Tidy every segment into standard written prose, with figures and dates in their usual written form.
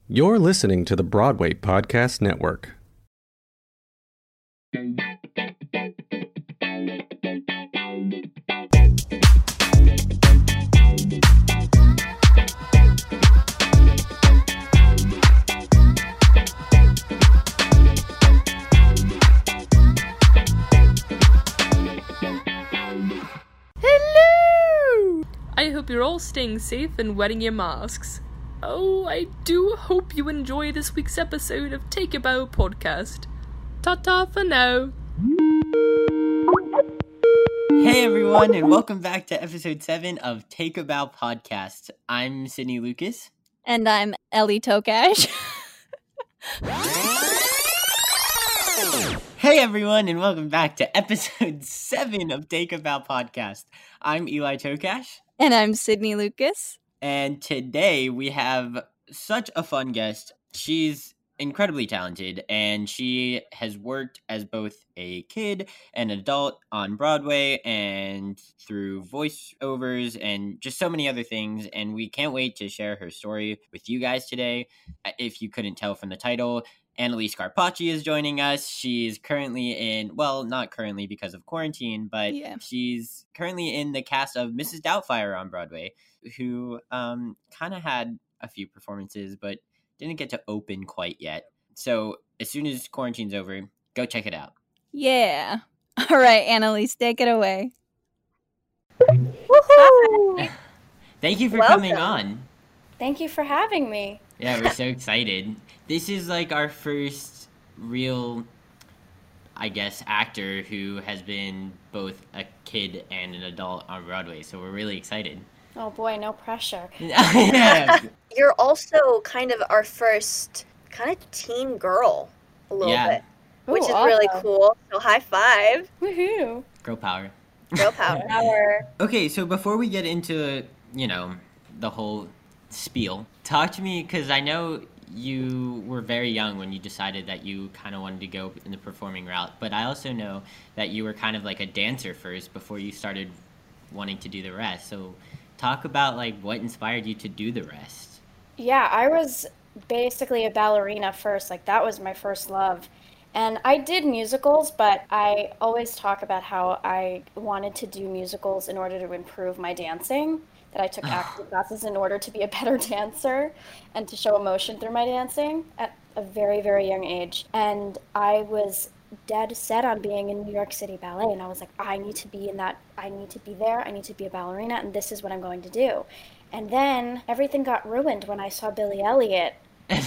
You're listening to the Broadway Podcast Network. Hello! I hope you're all staying safe and wearing your masks. Oh, I do hope you enjoy this week's episode of Take a Bow Podcast. Ta-ta for now. Hey everyone, and welcome back to episode 7 of Take a Bow Podcast. I'm Sydney Lucas. And I'm Ellie Tokash. Hey everyone, and welcome back to episode 7 of Take a Bow Podcast. I'm Eli Tokash. And I'm Sydney Lucas. And today we have such a fun guest. She's incredibly talented, and she has worked as both a kid and adult on Broadway and through voiceovers and just so many other things. And we can't wait to share her story with you guys today. If you couldn't tell from the title, Annalise Carpacci is joining us. She's currently in, well, not currently because of quarantine, but she's currently in the cast of Mrs. Doubtfire on Broadway, who kind of had a few performances, but didn't get to open quite yet. So as soon as quarantine's over, go check it out. Yeah. All right, Annalise, take it away. Woohoo! Thank you for coming on. Thank you for having me. Yeah, we're so excited. This is like our first real, I guess, actor who has been both a kid and an adult on Broadway, so we're really excited. Oh boy, no pressure. Yeah. You're also kind of our first kind of teen girl a little bit, which is really cool. So high five. Woohoo. Girl power. Girl power. Okay, so before we get into, the whole spiel, talk to me, because I know you were very young when you decided that you kind of wanted to go in the performing route, but I also know that you were kind of like a dancer first before you started wanting to do the rest. So talk about like what inspired you to do the rest. Yeah, I was basically a ballerina first. Like that was my first love. And I did musicals, but I always talk about how I wanted to do musicals in order to improve my dancing. That I took acting classes in order to be a better dancer and to show emotion through my dancing at a very, very young age. And I was dead set on being in New York City Ballet, and I was like, I need to be in that, I need to be there, I need to be a ballerina, and this is what I'm going to do. And then everything got ruined when I saw Billy Elliot.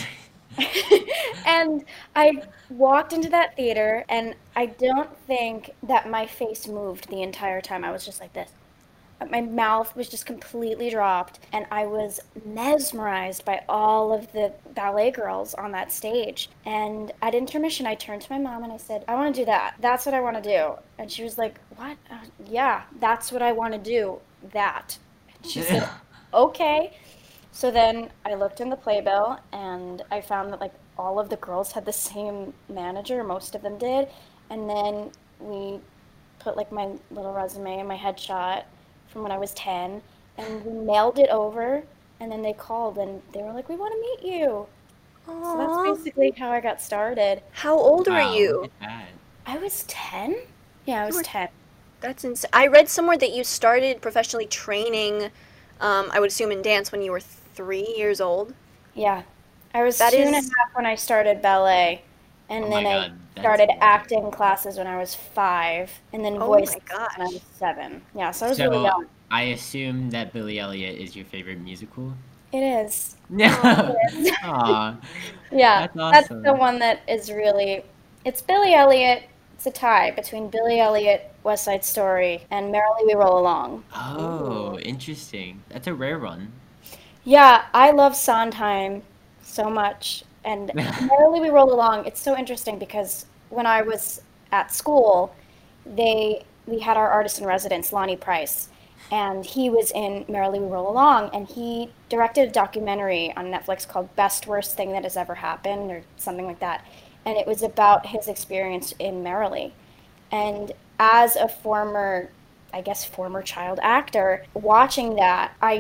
And I walked into that theater, and I don't think that my face moved the entire time. I was just like this. My mouth was just completely dropped, and I was mesmerized by all of the ballet girls on that stage. And at intermission, I turned to my mom and I said, I want to do that. That's what I want to do. And she was like, what? Yeah, that's what I want to do. That. And she said, okay. So then I looked in the playbill, and I found that like all of the girls had the same manager. Most of them did. And then we put like my little resume and my headshot from when I was 10, and we mailed it over, and then they called, and they were like, we want to meet you. Aww. So that's basically how I got started. How old were you? I was 10? Yeah, I was 10. That's insane. I read somewhere that you started professionally training, I would assume in dance, when you were 3 years old. Yeah. I was 2.5 when I started ballet. And then I started acting classes when I was 5, and then voice when I was 7. Yeah, so I was really young. I assume that Billy Elliot is your favorite musical? It is. No. Aww. Yeah, that's the one that is really... It's Billy Elliot. It's a tie between Billy Elliot, West Side Story, and Merrily We Roll Along. Oh, interesting. That's a rare one. Yeah, I love Sondheim so much. And Merrily We Roll Along, it's so interesting because when I was at school, we had our artist in residence, Lonnie Price, and he was in Merrily We Roll Along, and he directed a documentary on Netflix called Best Worst Thing That Has Ever Happened, or something like that. And it was about his experience in Merrily. And as a former child actor, watching that, I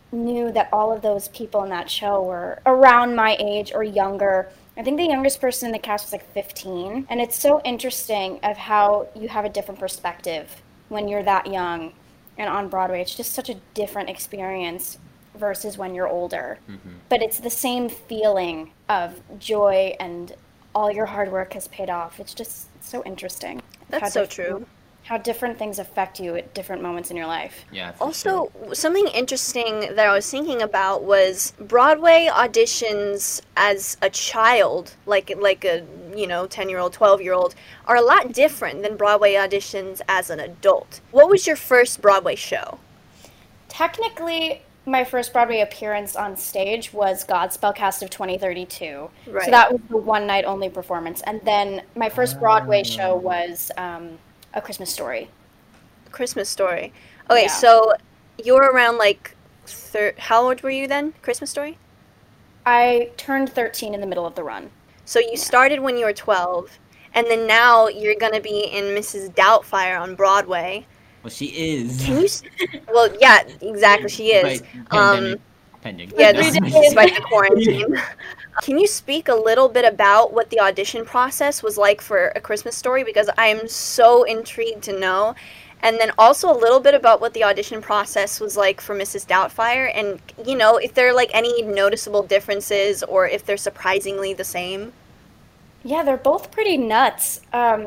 knew that all of those people in that show were around my age or younger. I think the youngest person in the cast was like 15. And it's so interesting of how you have a different perspective when you're that young and on Broadway. It's just such a different experience versus when you're older. Mm-hmm. But it's the same feeling of joy and all your hard work has paid off. It's just so interesting. That's so true. How different things affect you at different moments in your life. Yeah. Also, something interesting that I was thinking about was Broadway auditions as a child, like a 10-year-old, 12-year-old, are a lot different than Broadway auditions as an adult. What was your first Broadway show? Technically, my first Broadway appearance on stage was Godspell Cast of 2032. Right. So that was the one night only performance. And then my first Broadway show was A Christmas Story. Christmas Story. Okay, Yeah. So you were around how old were you then? Christmas Story? I turned 13 in the middle of the run. So you started when you were 12, and then now you're going to be in Mrs. Doubtfire on Broadway. Well, she is. Can you? Well, yeah, exactly, she is. Pending. Yeah, despite the quarantine. Can you speak a little bit about what the audition process was like for A Christmas Story? Because I am so intrigued to know. And then also a little bit about what the audition process was like for Mrs. Doubtfire. And, if there are, any noticeable differences or if they're surprisingly the same. Yeah, they're both pretty nuts.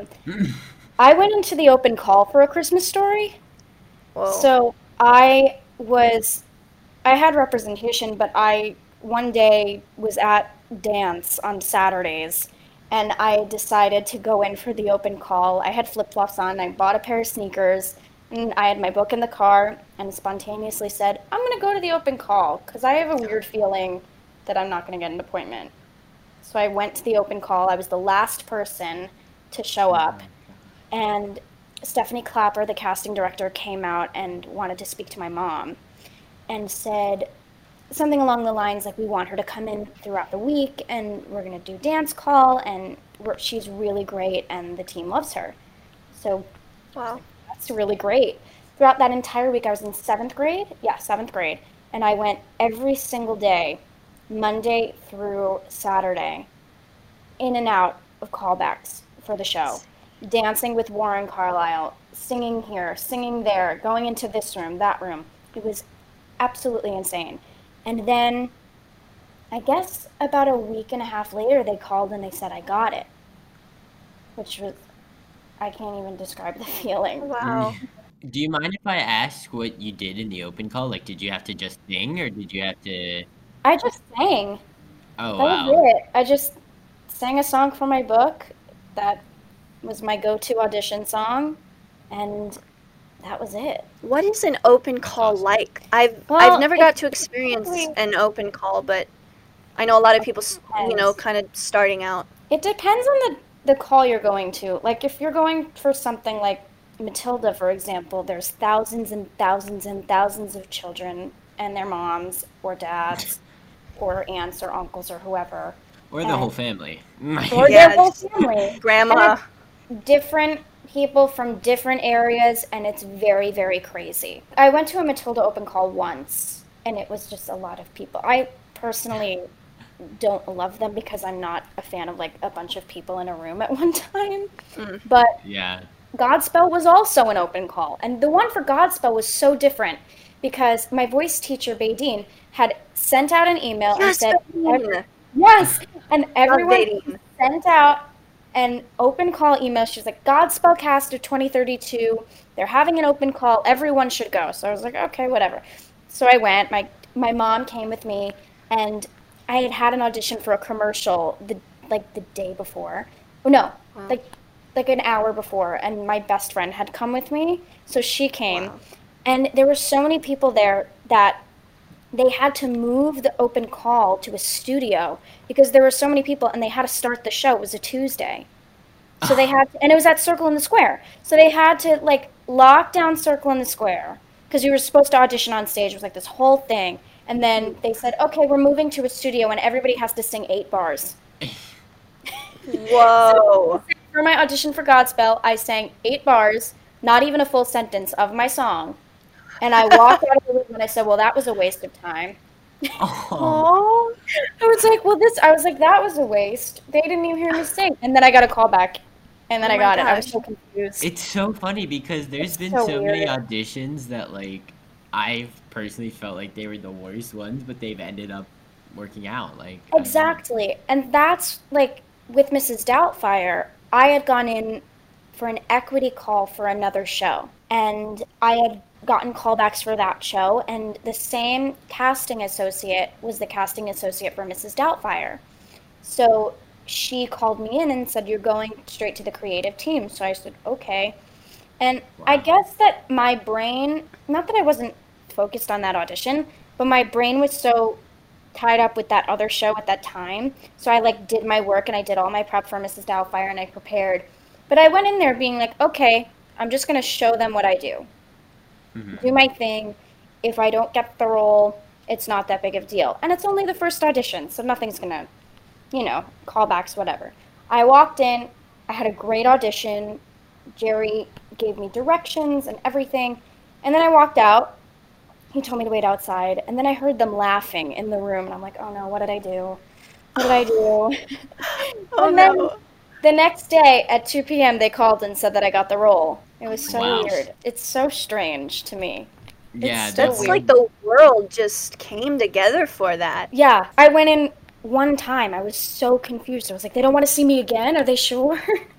I went into the open call for A Christmas Story. Whoa. So I had representation, but I one day was at dance on Saturdays, and I decided to go in for the open call. I had flip-flops on, I bought a pair of sneakers, and I had my book in the car, and spontaneously said, I'm going to go to the open call, because I have a weird feeling that I'm not going to get an appointment. So I went to the open call. I was the last person to show up, and Stephanie Clapper, the casting director, came out and wanted to speak to my mom and said something along the lines like, we want her to come in throughout the week and we're going to do dance call, and she's really great and the team loves her. So wow, that's really great. Throughout that entire week, I was in 7th grade. Yeah, 7th grade. And I went every single day, Monday through Saturday, in and out of callbacks for the show. Dancing with Warren Carlyle, singing here, singing there, going into this room, that room. It was absolutely insane. And then, I guess about a week and a half later, they called and they said I got it. Which was, I can't even describe the feeling. Wow. Do you mind if I ask what you did in the open call? Did you have to just sing, or did you have to... I just sang. Oh, That wow. was it. I just sang a song from my book that was my go-to audition song, and that was it. What is an open call awesome. like? I've never got to experience an open call, but I know a lot of people, kind of starting out. It depends on the call you're going to. If you're going for something like Matilda, for example, there's thousands and thousands and thousands of children and their moms or dads or aunts or uncles or whoever. Or the whole family. Or their whole family. Grandma. Different people from different areas, and it's very, very crazy. I went to a Matilda open call once, and it was just a lot of people. I personally don't love them because I'm not a fan of a bunch of people in a room at one time. But Yeah. Godspell was also an open call, and the one for Godspell was so different because my voice teacher, Baydeen, had sent out an email and said, and everyone sent out an open call email. She was like, Godspell Cast of 2032, they're having an open call, everyone should go. So I was like, okay, whatever. So I went, my mom came with me, and I had an audition for a commercial the day before. No, like an hour before, and my best friend had come with me, so she came. Wow. And there were so many people there that they had to move the open call to a studio because there were so many people, and they had to start the show. It was a Tuesday. So they had to, and it was at Circle in the Square. So they had to lock down Circle in the Square because you were supposed to audition on stage. It was this whole thing. And then they said, okay, we're moving to a studio, and everybody has to sing 8 bars. Whoa. So for my audition for Godspell, I sang 8 bars, not even a full sentence of my song. And I walked out of the room, and And I said, well, that was a waste of time. Oh, I was like, that was a waste. They didn't even hear me sing. And then I got a call back, and then Oh I my got it. I was gosh. so confused. it's so funny because there's It's been so so many weird. auditions that like I've personally felt like they were the worst ones, but they've ended up working out. Like I don't know. Exactly. And that's like with Mrs. Doubtfire, I had gone in for an equity call for another show. And I had gotten callbacks for that show. And the same casting associate was the casting associate for Mrs. Doubtfire. So she called me in and said, you're going straight to the creative team. So I said, okay. And I Wow. guess that my brain, not that I wasn't focused on that audition, but my brain was so tied up with that other show at that time. So I like did my work and I did all my prep for Mrs. Doubtfire and I prepared. But I went in there being like, okay, I'm just going to show them what I do. Mhm. Do my thing. If I don't get the role, it's not that big of a deal. And it's only the first audition, so nothing's going to, callbacks, whatever. I walked in, I had a great audition. Jerry gave me directions and everything. And then I walked out. He told me to wait outside. And then I heard them laughing in the room. And I'm like, oh no, what did I do? What did I do? Oh And then no. the next day at 2 p.m., they called and said that I got the role. It was so Wow. weird. It's so strange to me. Yeah, so That's weird. like the world just came together for that. Yeah, I went in one time. I was so confused. I was like, they don't want to see me again? Are they sure?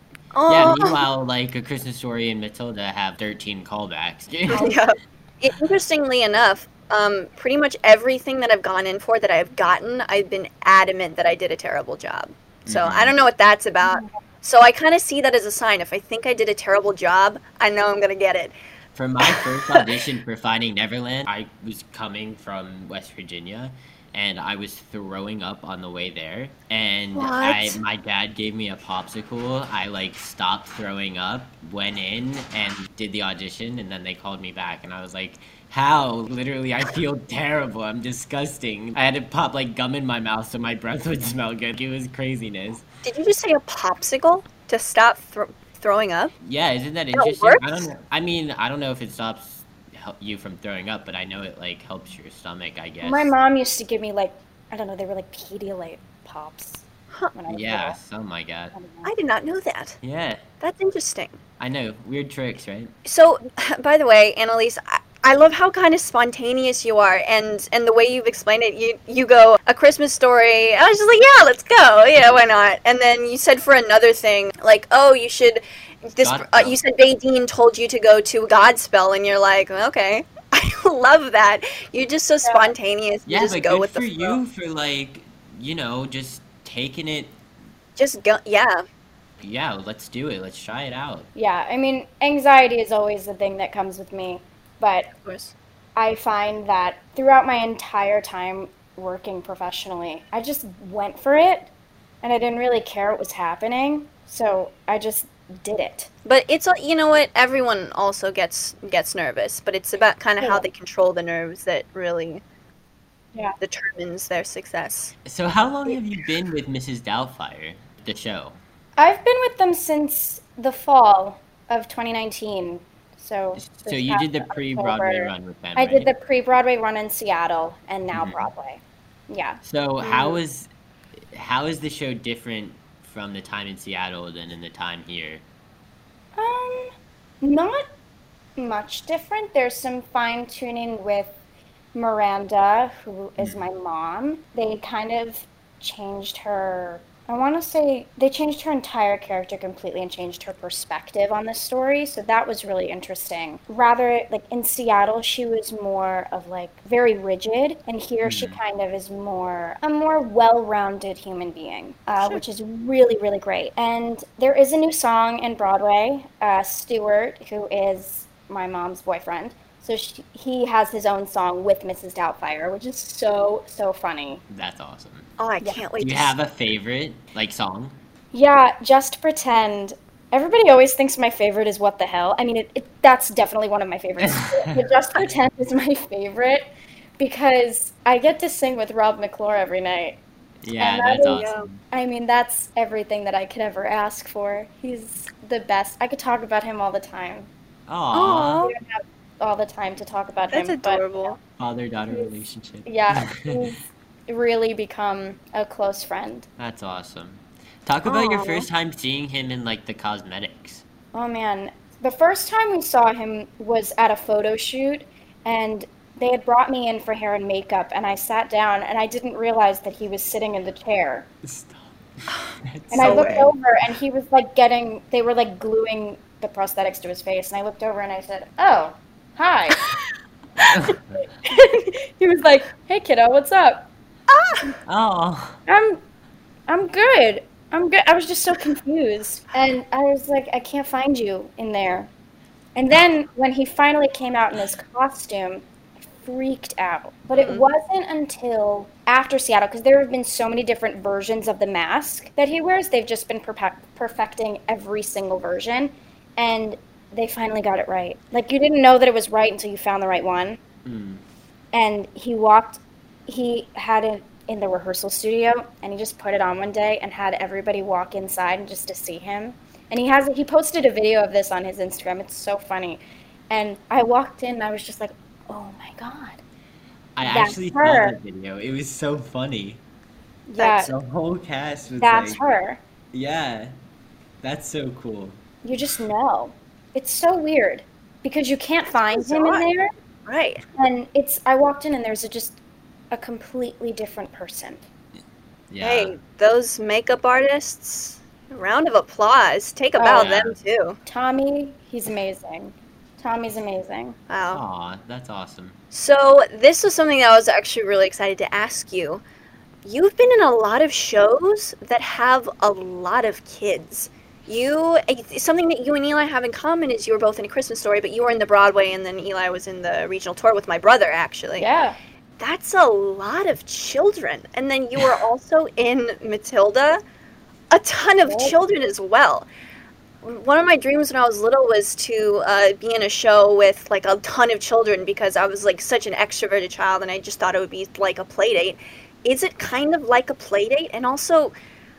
Yeah, Oh, meanwhile, like A Christmas Story and Matilda have 13 callbacks. yeah. Interestingly enough, pretty much everything that I've gone in for that I've gotten, I've been adamant that I did a terrible job. So I don't know what that's about. So I kind of see that as a sign. If I think I did a terrible job, I know I'm gonna get it. For my first audition for Finding Neverland, I was coming from West Virginia, and I was throwing up on the way there. And What? my dad gave me a popsicle. I like stopped throwing up, went in, and did the audition, and then they called me back, and I was like, how? Literally, I feel terrible. I'm disgusting. I had to pop like gum in my mouth so my breath would smell good. It was craziness. Did you just say a popsicle to stop throwing up? Yeah, isn't that That interesting? works? I don't know. I mean, I don't know if it stops you from throwing up, but I know it like helps your stomach, I guess. My mom used to give me like, I don't know, they were like Pedialyte pops. Huh. When I was Yeah, little. oh my god. I don't know. I did not know that. Yeah, That's interesting. I know. Weird tricks, right? So, by the way, Annalise, I love how kind of spontaneous you are, and the way you've explained it. You go A Christmas Story. I was just like, yeah, let's go. Yeah, why not? And then you said for another thing, like, oh, you should. Godspell. You said Badine told you to go to Godspell, and you're like, okay. I love that. You're just so spontaneous. You Yeah, just but go good with for the flow. you for like, just taking it. Just go. Yeah. Yeah, let's do it. Let's try it out. Yeah, I mean, anxiety is always the thing that comes with me. But Of course. I find that throughout my entire time working professionally, I just went for it and I didn't really care what was happening. So I just did it. But it's you know what? Everyone also gets nervous, but it's about kind of how Yeah. they control the nerves that really Yeah. determines their success. So, how long have you been with Mrs. Doubtfire, the show? I've been with them since the fall of 2019. So So you did the pre-Broadway run with them, I right? did the pre-Broadway run in Seattle and now Mhm. Broadway. Yeah. So how is the show different from the time in Seattle than in the time here? Not much different. There's some fine tuning with Miranda, who is my mom. They kind of changed her. I want to say they changed her entire character completely and changed her perspective on the story. So that was really interesting. Rather, like in Seattle, she was more of like very rigid, and here she kind of is a more well-rounded human being, which is really, really great. And there is a new song in Broadway. Stuart, who is my mom's boyfriend, so he has his own song with Mrs. Doubtfire, which is so funny. That's awesome. Oh, I can't wait Do you to have a favorite song? Yeah, Just Pretend. Everybody always thinks my favorite is What the Hell. I mean, that's definitely one of my favorites. But Just Pretend is my favorite because I get to sing with Rob McClure every night. Yeah, And that's that is- awesome. I mean, that's everything that I could ever ask for. He's the best. I could talk about him all the time. Aww. We don't have all the time to talk about That's him. But adorable. father-daughter relationship. Yeah, he's really become a close friend. That's awesome. Talk about your Aw. first time seeing him in like the cosmetics. Oh man, the first time we saw him was at a photo shoot, and they had brought me in for hair and makeup, and I sat down, and I didn't realize that he was sitting in the chair. Stop. And I looked over, and he was like they were like gluing the prosthetics to his face, and I looked over and I said, "Oh, hi." He was like, "Hey kiddo, what's up?" Oh. I'm good. I'm good. I was just so confused. And I was like, I can't find you in there. And then when he finally came out in his costume, I freaked out. But it wasn't until after Seattle, because there have been so many different versions of the mask that he wears. They've just been perfecting every single version. And they finally got it right. Like, you didn't know that it was right until you found the right one. And he had it in the rehearsal studio, and he just put it on one day and had everybody walk inside just to see him. And he posted a video of this on his Instagram. It's so funny. And I walked in and I was just like, oh my God. I That's actually her. saw that video. It was so funny. Yeah, The whole cast was that's like, her. yeah, that's so cool. You just know. It's so weird because you can't find him in bizarre. there. Right. And I walked in and there's just a completely different person. Yeah. Hey, those makeup artists, round of applause. Take a bow yeah. them too. Tommy, he's amazing. Tommy's amazing. Wow. Aw, that's awesome. So this was something that I was actually really excited to ask you. You've been in a lot of shows that have a lot of kids. Something that you and Eli have in common is you were both in A Christmas Story, but you were in the Broadway, and then Eli was in the regional tour with my brother, actually. Yeah. That's a lot of children. And then you were also in Matilda. A ton of children as well. One of my dreams when I was little was to be in a show with like a ton of children because I was like such an extroverted child and I just thought it would be like a play date. Is it kind of like a play date? And also,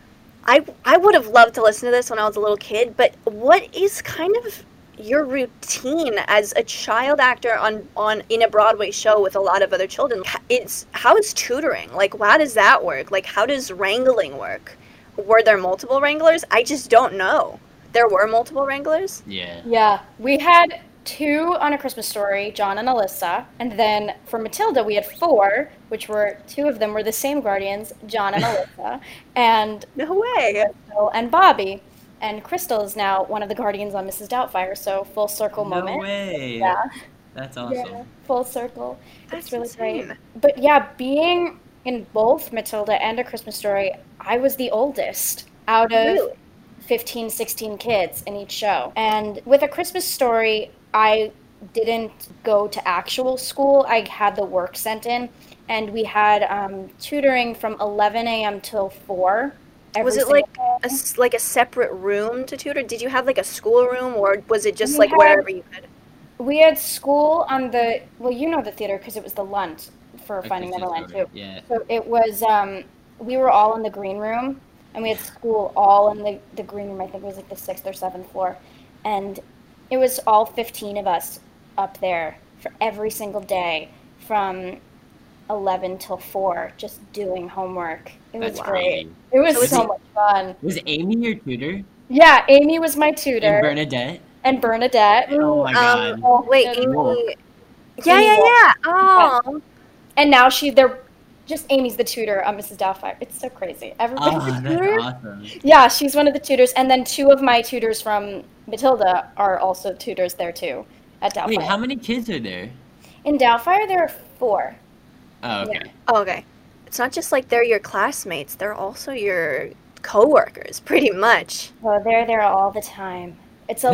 I would have loved to listen to this when I was a little kid, but what is kind of your routine as a child actor in a Broadway show with a lot of other children? How is tutoring? Like, how does that work? Like, how does wrangling work? Were there multiple wranglers? I just don't know. There were multiple wranglers? Yeah. Yeah. We had 2 on A Christmas Story, John and Alyssa. And then for Matilda, we had 4, which were 2 of them were the same guardians, John and Alyssa, and No way. Crystal and Bobby. And Crystal is now one of the guardians on Mrs. Doubtfire, so full circle No moment. way. Yeah. That's awesome. Yeah, full circle. That's It's really insane. great. But yeah, being in both Matilda and A Christmas Story, I was the oldest out of Really? 15, 16 kids in each show. And with A Christmas Story, I didn't go to actual school. I had the work sent in, and we had tutoring from 11 a.m. till 4. Was it every like single day. a separate room to tutor? Did you have like a school room, or was it just We like had- wherever you could? We had school on well, you know the theater because it was the Lunt for A Finding Christmas Neverland Story, too. Yeah. So it was, we were all in the green room, and we had school all in the green room. I think it was like the 6th or 7th floor. And it was all 15 of us up there for every single day from 11 till 4, just doing homework. It was That's great. crazy. It was So so much fun. Was Amy your tutor? Yeah, Amy was my tutor. And Bernadette? And Bernadette. Oh my god. Oh, Wait, and- Amy. Yeah. Oh. And now Amy's the tutor on Mrs. Doubtfire. It's so crazy. Everybody's Oh, a that's tutor. awesome. Yeah, she's one of the tutors. And then 2 of my tutors from Matilda are also tutors there too at Doubtfire. Wait, how many kids are there? In Doubtfire, there are 4. Oh, okay. Yeah. Oh, okay. It's not just like they're your classmates; they're also your coworkers, pretty much. Well, they're there all the time. It's a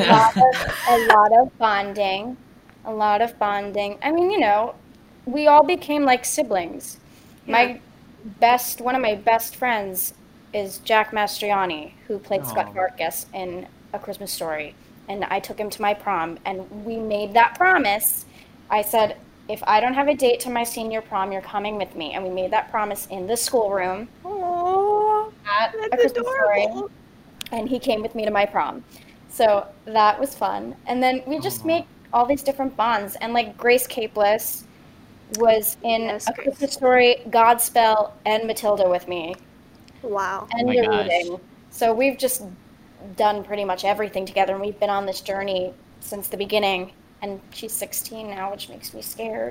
lot of bonding. A lot of bonding. I mean, we all became like siblings. Yeah. One of my best friends is Jack Mastriani, who played Scott Aw. Farkas in A Christmas Story. And I took him to my prom, and we made that promise. I said, if I don't have a date to my senior prom, you're coming with me. And we made that promise in the schoolroom Oh, at A that's Christmas Story. adorable. And he came with me to my prom. So that was fun. And then we just Aw. make all these different bonds. And like Grace Capeless was in Yes, A Grace. Christmas Story, Godspell, and Matilda with me, Wow. and my the gosh. reading. So we've just done pretty much everything together, and we've been on this journey since the beginning. And she's 16 now, which makes me scared.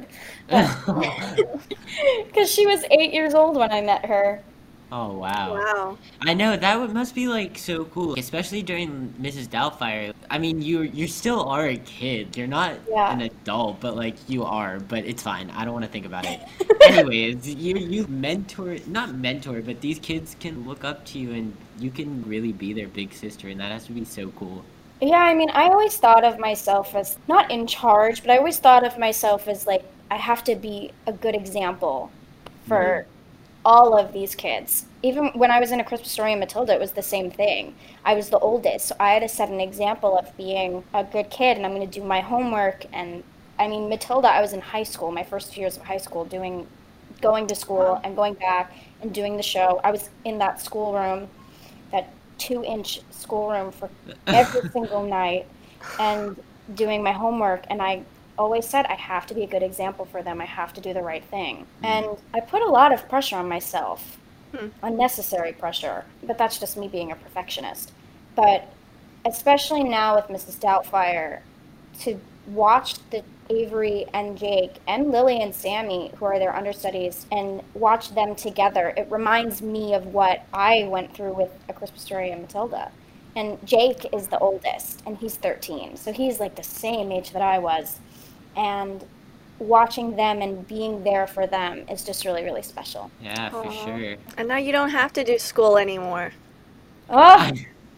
Because she was 8 years old when I met her. Oh wow. Wow. I know that must be like so cool, especially during Mrs. Doubtfire. I mean, you still are a kid. You're not Yeah. an adult, but like you are. But it's fine. I don't want to think about it. Anyways, you not mentor, but these kids can look up to you, and you can really be their big sister, and that has to be so cool. Yeah, I mean, I always thought of myself as not in charge, but I always thought of myself as like, I have to be a good example for all of these kids. Even when I was in A Christmas Story and Matilda, it was the same thing. I was the oldest, so I had to set an example of being a good kid, and I'm going to do my homework. And I mean, Matilda, I was in high school, my first 2 years of high school, going to school and going back and doing the show. I was in that schoolroom, that 2-inch schoolroom for every single night and doing my homework. And I always said, I have to be a good example for them. I have to do the right thing. And I put a lot of pressure on myself, unnecessary pressure, but that's just me being a perfectionist. But especially now with Mrs. Doubtfire, to watch the Avery and Jake and Lily and Sammy, who are their understudies, and watch them together, it reminds me of what I went through with A Christmas Story and Matilda. And Jake is the oldest, and he's 13, so he's like the same age that I was. And watching them and being there for them is just really, really special. Yeah, for sure. And now you don't have to do school anymore. Oh,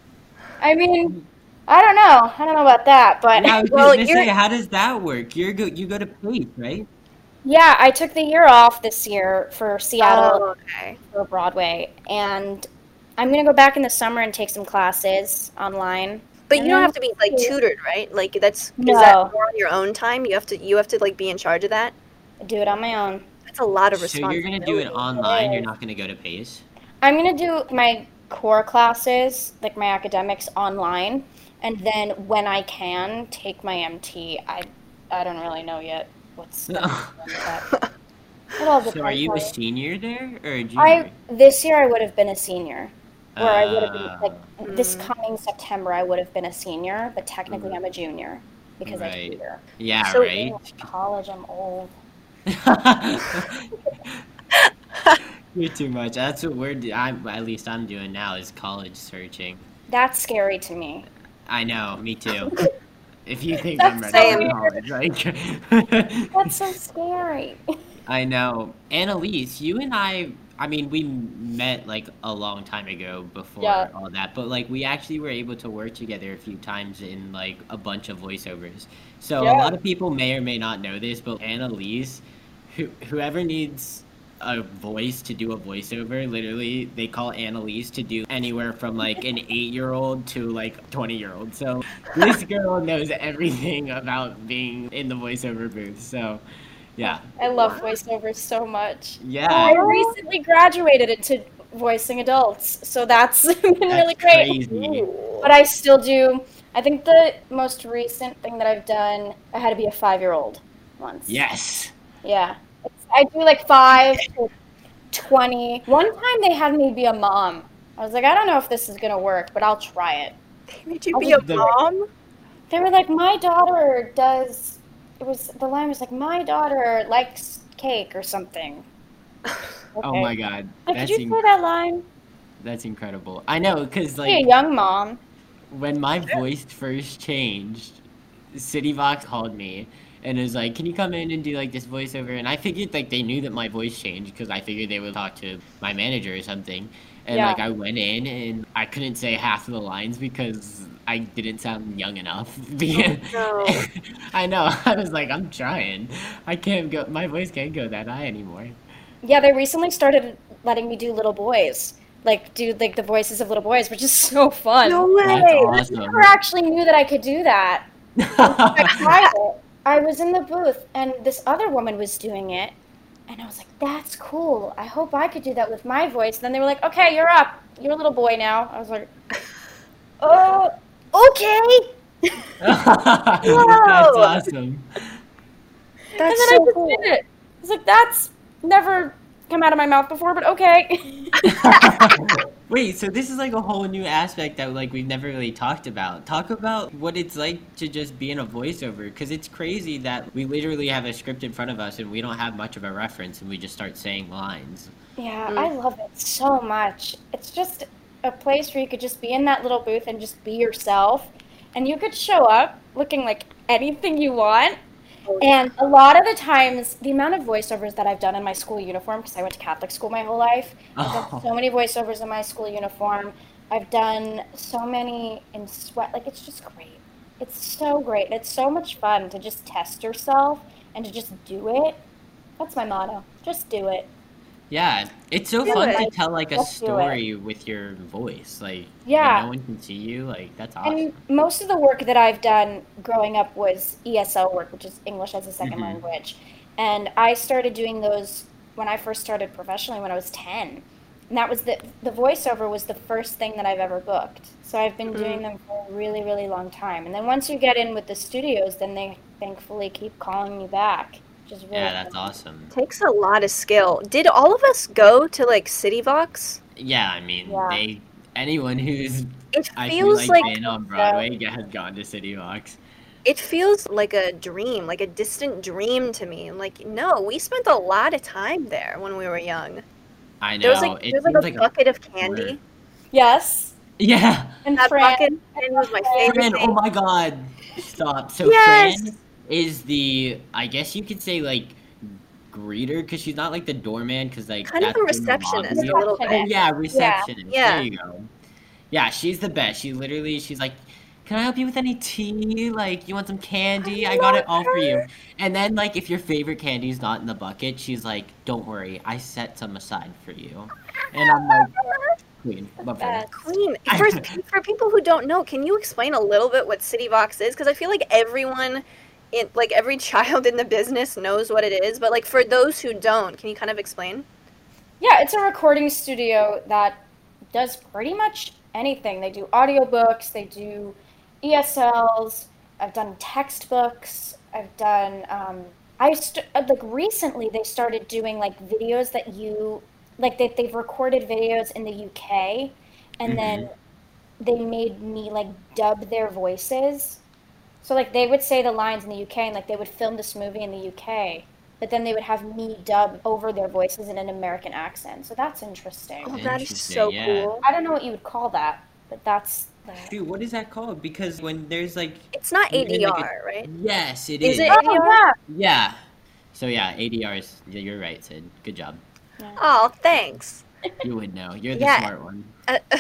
I mean, I don't know about that, but Yeah, I was Well, gonna say, how does that work? You go to Pace, right? yeah, I took the year off this year for Seattle Oh, okay. for Broadway, and I'm gonna go back in the summer and take some classes online. But you don't have to be like tutored, right? Like is No. that more on your own time? You have to like be in charge of that. Do it on my own. That's a lot of So you're responsibility. gonna do it online. You're not gonna go to Pace. I'm gonna do my core classes, like my academics, online, and then when I can take my MT. I don't really know yet what's going on with that. It all So are depends you on- a senior there or a junior? This year I would have been a senior. Or I would have been, like, this Mm. coming September I would have been a senior, but technically I'm a junior because I Right. tutor. Yeah, So- right. In college, I'm old. You're too much. That's what at least I'm doing now is college searching. That's scary to me. I know, me too. If you think I'm That's ready so for college, like That's so scary. I know. Annalise, you and I mean, we met like a long time ago before Yeah. all that, but like we actually were able to work together a few times in like a bunch of voiceovers. So a Yeah. lot of people may or may not know this, but Annalise, whoever needs a voice to do a voiceover, literally they call Annalise to do anywhere from like an 8-year-old to like 20-year-old. So this girl knows everything about being in the voiceover booth. So yeah. I love voiceovers so much. Yeah. I recently graduated into voicing adults, so that's been really That's great. crazy. But I still do. I think the most recent thing that I've done, I had to be a 5-year-old once. Yes. Yeah. I do like 5 to 20. One time they had me be a mom. I was like, I don't know if this is going to work, but I'll try it. Made you be a mom? They were like, my daughter does. The line was like, my daughter likes cake or something. Oh my god. Like, That's did you say that line? that's incredible. I know, cuz Be a like young mom. when my voice first changed, CityVox called me and was like, "Can you come in and do like this voiceover?" And I figured like they knew that my voice changed because I figured they would talk to my manager or something. And Yeah. like I went in and I couldn't say half of the lines because I didn't sound young enough. No. I know. I was like, I'm trying. I can't go. My voice can't go that high anymore. Yeah, they recently started letting me do little boys. Like, do like the voices of little boys, which is so fun. No way. That's I awesome. never actually knew that I could do that. I tried it. I was in the booth, and this other woman was doing it, and I was like, that's cool. I hope I could do that with my voice. And then they were like, okay, you're up. You're a little boy now. I was like, oh, okay. That's awesome. That's and then I so just cool. did it. was like, that's never come out of my mouth before, but okay. Wait, so this is like a whole new aspect that like we've never really talked about. Talk about what it's like to just be in a voiceover, because it's crazy that we literally have a script in front of us and we don't have much of a reference and we just start saying lines. Yeah, I love it so much. It's just a place where you could just be in that little booth and just be yourself. And you could show up looking like anything you want. And a lot of the times, the amount of voiceovers that I've done in my school uniform, because I went to Catholic school my whole life, I've done so many voiceovers in my school uniform. I've done so many in sweat. Like, it's just great. It's so great. And it's so much fun to just test yourself and to just do it. That's my motto. Just do it. Yeah, it's so Do fun it. to tell like a Let's do it. story with your voice. Like, Yeah. when no one can see you, like that's awesome. And most of the work that I've done growing up was ESL work, which is English as a second language. And I started doing those when I first started professionally when I was 10. And that was the voiceover was the first thing that I've ever booked. So I've been doing them for a really, really long time. And then once you get in with the studios, then they thankfully keep calling you back, which is really Yeah, that's fun. awesome. Takes a lot of skill. Did all of us go to like CityVox? Yeah, I mean, Yeah. anyone who's It I feel feels like like been on Broadway has gone to City Box. it feels like a dream, like a distant dream to me. Like, no, we spent a lot of time there when we were young. I know. There was like it there's like seems a like bucket of blur. candy. Yes. Yeah. And That Fran, bucket of candy was my favorite Fran, thing. oh my god. Stop. So Yes. Fran is the, I guess you could say like greeter, because she's not like the doorman, because like Kind of that's a in the receptionist lobby. a little Oh bit. yeah, receptionist. Yeah. There you go. Yeah, she's the best. She's like, can I help you with any tea? Like, you want some candy? I got it all for you. And then, like, if your favorite candy's not in the bucket, she's like, don't worry, I set some aside for you. And I'm like, queen, love her. Queen. For people who don't know, can you explain a little bit what CityVox is? Because I feel like everyone, like every child in the business knows what it is, but like for those who don't, can you kind of explain? Yeah, it's a recording studio that does pretty much anything. They do audiobooks, they do ESLs, I've done textbooks, I've done, like recently they started doing like videos that they've recorded videos in the UK, and then they made me like dub their voices. So like they would say the lines in the UK, and like they would film this movie in the UK, but then they would have me dub over their voices in an American accent. So that's interesting. Oh, that is Interesting, so yeah. cool. I don't know what you would call that, but that's the... Dude, what is that called? Because when there's like, It's not in, like, ADR, right? yes, it Is is. it Oh, ADR? yeah. Yeah. So yeah, ADR is, you're right, Sid. Good job. Oh, thanks. You would know. You're the Yeah. smart one.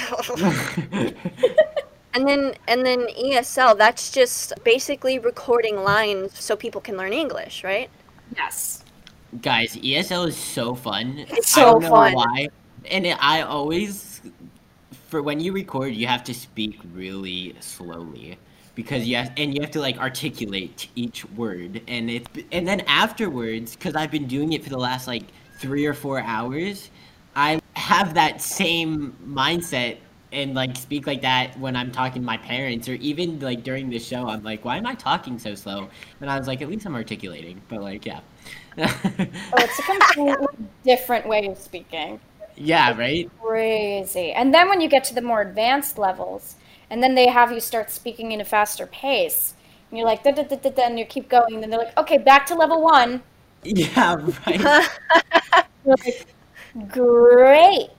And then ESL, that's just basically recording lines so people can learn English, right? Yes. Guys, ESL is so fun. It's I so don't know fun. why. And I always, for when you record, you have to speak really slowly, because you have to like articulate each word, and then afterwards, because I've been doing it for the last like 3 or 4 hours, I have that same mindset and like speak like that when I'm talking to my parents, or even like during the show. I'm like, why am I talking so slow? And I was like, at least I'm articulating. But like, yeah. Oh, it's a completely different way of speaking. Yeah, right? Crazy. And then when you get to the more advanced levels, and then they have you start speaking in a faster pace, and you're like, da da da da da, and you keep going, and then they're like, okay, back to level 1. Yeah, right. You're like, great.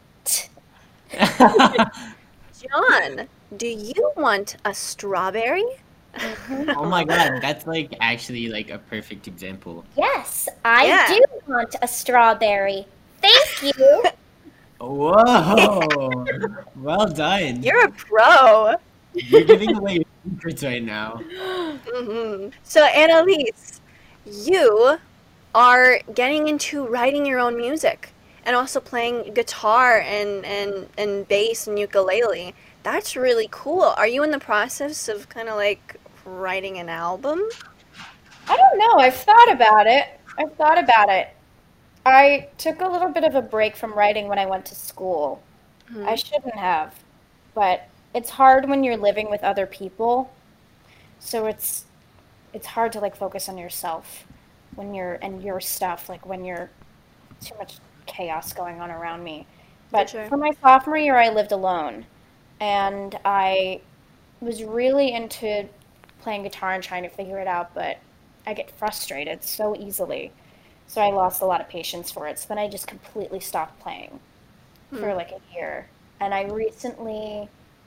John, do you want a strawberry? Oh my god, that's like actually like a perfect example. Yes, I Yeah. do want a strawberry. Thank you. Whoa! Well done. You're a pro. You're giving away your secrets right now. So, Annalise, you are getting into writing your own music and also playing guitar and bass and ukulele. That's really cool. Are you in the process of kind of like writing an album? I don't know. I've thought about it. I took a little bit of a break from writing when I went to school. I shouldn't have, but it's hard when you're living with other people. So it's hard to like focus on yourself. when you're and your stuff, like when you're too much chaos going on around me. But sure. for my sophomore year, I lived alone, and I was really into playing guitar and trying to figure it out, but I get frustrated so easily. So I lost a lot of patience for it. So then I just completely stopped playing for like a year. And I recently,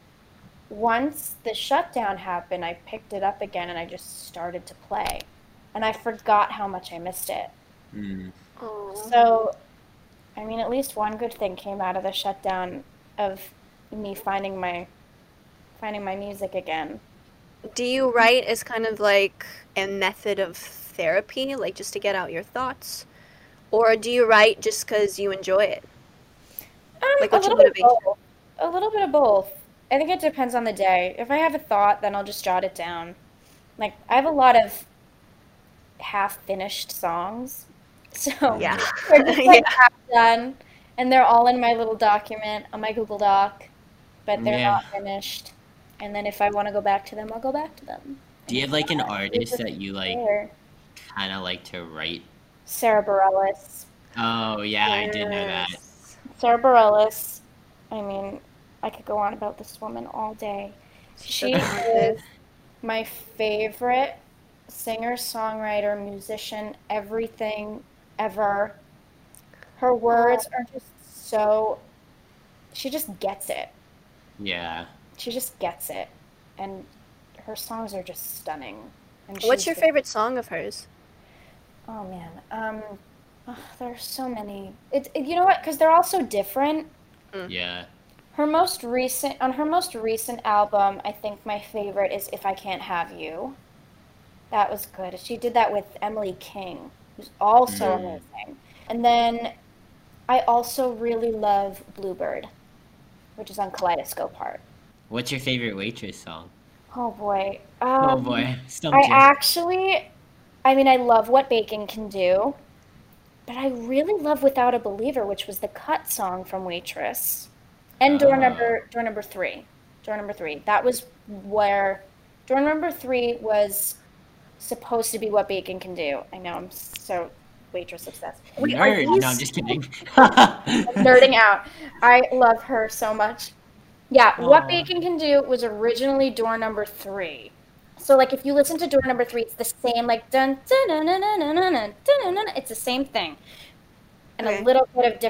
once the shutdown happened, I picked it up again and I just started to play. And I forgot how much I missed it. Oh. So, I mean, at least one good thing came out of the shutdown of me finding my music again. Do you write as kind of like a method of therapy, like just to get out your thoughts? Or do you write just because you enjoy it? Like, A what's your little bit of motivation? both. A little bit of both. I think it depends on the day. If I have a thought, then I'll just jot it down. Like, I have a lot of half-finished songs. So Yeah. they're just like Yeah. half done. And they're all in my little document on my Google Doc. But they're Yeah. not finished. And then if I want to go back to them, I'll go back to them. Do you have like an It's artist just that you like there. kind of like to write? Sarah Bareilles. Oh yeah, I did know that. Yes. Sarah Bareilles. I mean, I could go on about this woman all day. She is my favorite singer, songwriter, musician, everything ever. Her words are just so. She just gets it. Yeah. She just gets it. And her songs are just stunning. And What's she's your just- favorite song of hers? Oh man, there are so many. You know what? Because they're all so different. Yeah. On her most recent album, I think my favorite is "If I Can't Have You." That was good. She did that with Emily King, who's also amazing. And then I also really love "Bluebird," which is on Kaleidoscope Heart. What's your favorite Waitress song? Oh boy. Oh boy, stumped I you. actually, I mean, I love What Bacon Can Do, but I really love Without a Believer, which was the cut song from Waitress. And door number three. Door number three. That was where door number 3 was supposed to be What Bacon Can Do. I know, I'm so Waitress obsessed. Wait, are Nerd. these- No, I'm just kidding. Nerding out. I love her so much. Yeah, What Aw. Bacon Can Do was originally door number 3. So like if you listen to door number 3, it's the same like dun dun dun dun dun dun dun dun dun dun. It's the same thing, and Okay. a little bit of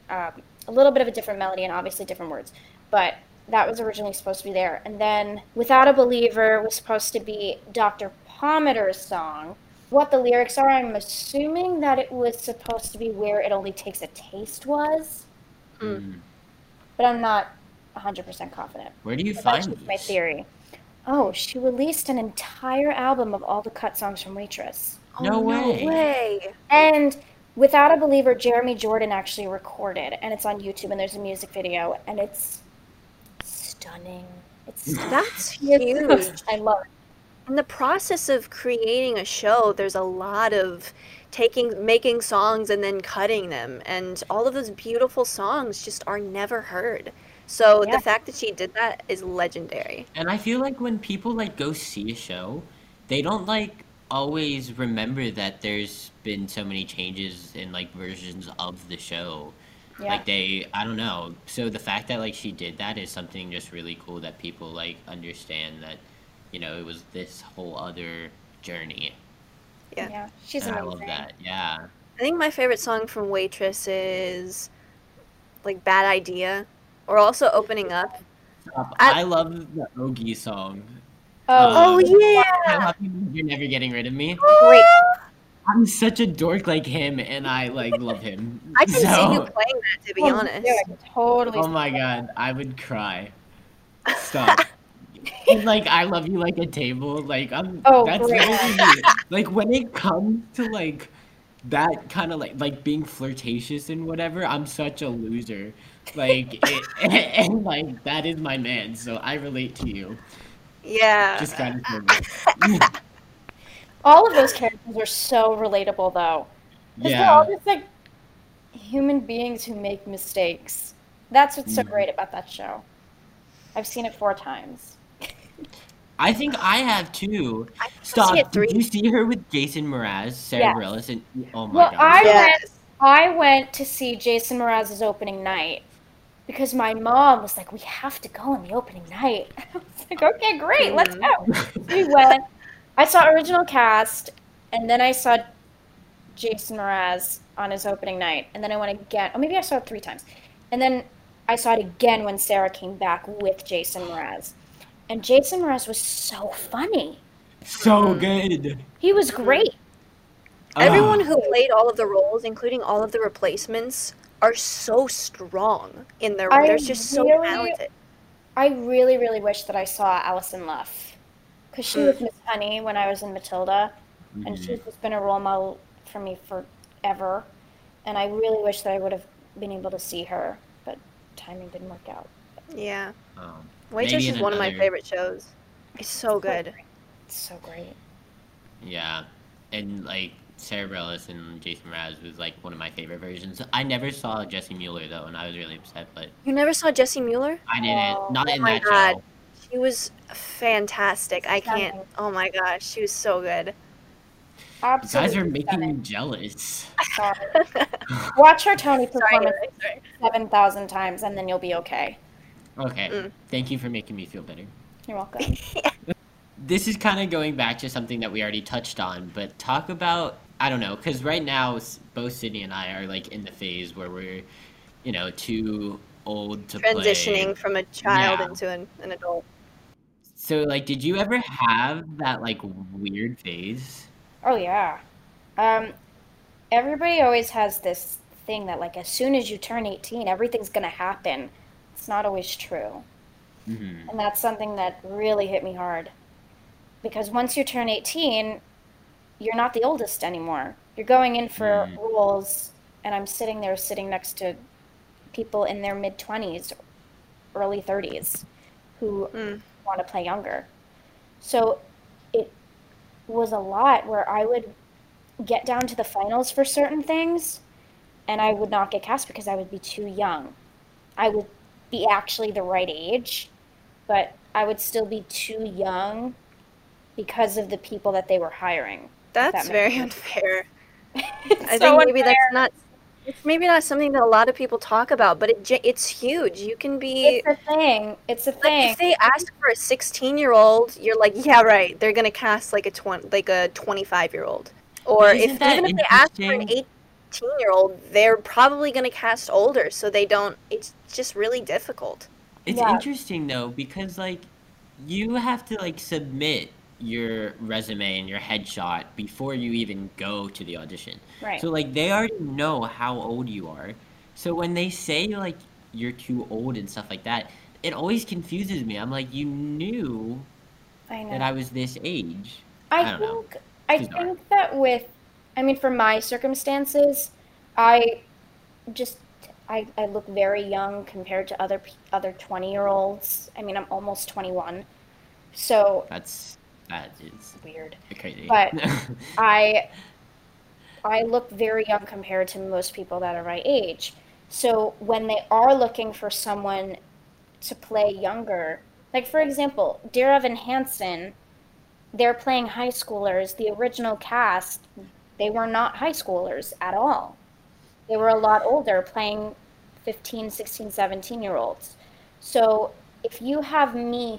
a different melody and obviously different words. But that was originally supposed to be there. And then Without a Believer was supposed to be Dr. Palmer's song. What the lyrics are, I'm assuming that it was supposed to be Where It Only Takes a Taste was, but I'm not 100% confident. Where do you But find that's just my these? theory. Oh, she released an entire album of all the cut songs from Waitress. No way. way. And Without a Believer, Jeremy Jordan actually recorded, and it's on YouTube, and there's a music video, and it's stunning. It's stunning. That's huge. I love it. In the process of creating a show, there's a lot of making songs and then cutting them, and all of those beautiful songs just are never heard. So Yeah. the fact that she did that is legendary. And I feel like when people like go see a show, they don't like always remember that there's been so many changes in like versions of the show. Yeah. Like I don't know. So the fact that like she did that is something just really cool that people like understand that, it was this whole other journey. Yeah, she's And I amazing. love that. Yeah. I think my favorite song from Waitress is like Bad Idea, or also Opening Up. I love the Ogie song. Oh, Oh yeah. I love you, You're Never Getting Rid of Me. great. I'm such a dork like him, and I like love him. I can see you So, playing that, to be Oh, honest. yeah, I can totally. oh my god, I would cry. Stop. And, like I love you like a table. Like Oh, that's great. literally me. Like when it comes to like that kind of like being flirtatious and whatever, I'm such a loser. Like and like that is my man, so I relate to you. Yeah. Just kind of All of those characters are so relatable, though. Because they're all yeah. just like human beings who make mistakes. That's what's so great about that show. I've seen it 4 times. I think I have too. I think I've Stop. seen it Did 3. you see her with Jason Mraz, Sarah Yes. Bareilles, and oh my Well, god. Yes. I went to see Jason Mraz's opening night because my mom was like, "We have to go on the opening night." I was like, "Okay, great, let's go." So we went. I saw original cast, and then I saw Jason Mraz on his opening night, and then I went again. Oh, maybe I saw it 3 times, and then I saw it again when Sarah came back with Jason Mraz, and Jason Mraz was so funny. So good. He was great. Everyone Ah. who played all of the roles, including all of the replacements, are so strong in their. I They're just so really- talented. I really, really wish that I saw Allison Luff, because she was Miss Honey when I was in Matilda, and she's just been a role model for me forever, and I really wish that I would have been able to see her, but timing didn't work out. Yeah. Um, Waitress maybe is one of my another- favorite shows. It's so good. It's so great. Yeah, and like Sarah Bareilles and Jason Mraz was like one of my favorite versions. I never saw Jesse Mueller though, and I was really upset, but You never saw Jessie Mueller? I didn't. Not Oh in my that God. show. She was fantastic. I can't. Stunning. Oh my gosh, she was so good. You Absolutely guys are making me stunning. jealous. Sorry. Watch her Tony Sorry, performance sorry. 7,000 times, and then you'll be okay. Okay, thank you for making me feel better. You're welcome. This is kind of going back to something that we already touched on, but talk about, I don't know, because right now both Sydney and I are like in the phase where we're, too old to Transitioning play. from a child Yeah. into an adult. So like, did you ever have that like weird phase? Oh yeah. Everybody always has this thing that like as soon as you turn 18, everything's gonna happen. It's not always true. Mm-hmm. And that's something that really hit me hard. Because once you turn 18, you're not the oldest anymore. You're going in for roles, and I'm sitting next to people in their mid-20s, early 30s, who want to play younger. So it was a lot where I would get down to the finals for certain things, and I would not get cast because I would be too young. I would be actually the right age, but I would still be too young because of the people that they were hiring. That's makes very sense. unfair. I so think maybe unfair. that's not. It's maybe not something that a lot of people talk about, but it's huge. You can be. It's a thing. It's a Like thing. if they ask for a 16-year-old, you're like, yeah, right. They're gonna cast like a 25-year-old. Or Isn't that even if they ask for an interesting? 18-year-old, they're probably gonna cast older, so they don't. It's just really difficult. It's Yeah. interesting though because like you have to like submit your resume and your headshot before you even go to the audition. Right. So like they already know how old you are. So when they say like you're too old and stuff like that, it always confuses me. I'm like, you knew I know. that I was this age. I don't know. think Bizarre. that for my circumstances, I look very young compared to other 20-year-olds. I mean, I'm almost 21, so That is weird. crazy. But I look very young compared to most people that are my age. So when they are looking for someone to play younger, like for example, Dear Evan Hansen, they're playing high schoolers. The original cast, they were not high schoolers at all. They were a lot older, playing 15, 16, 17-year-olds. So if you have me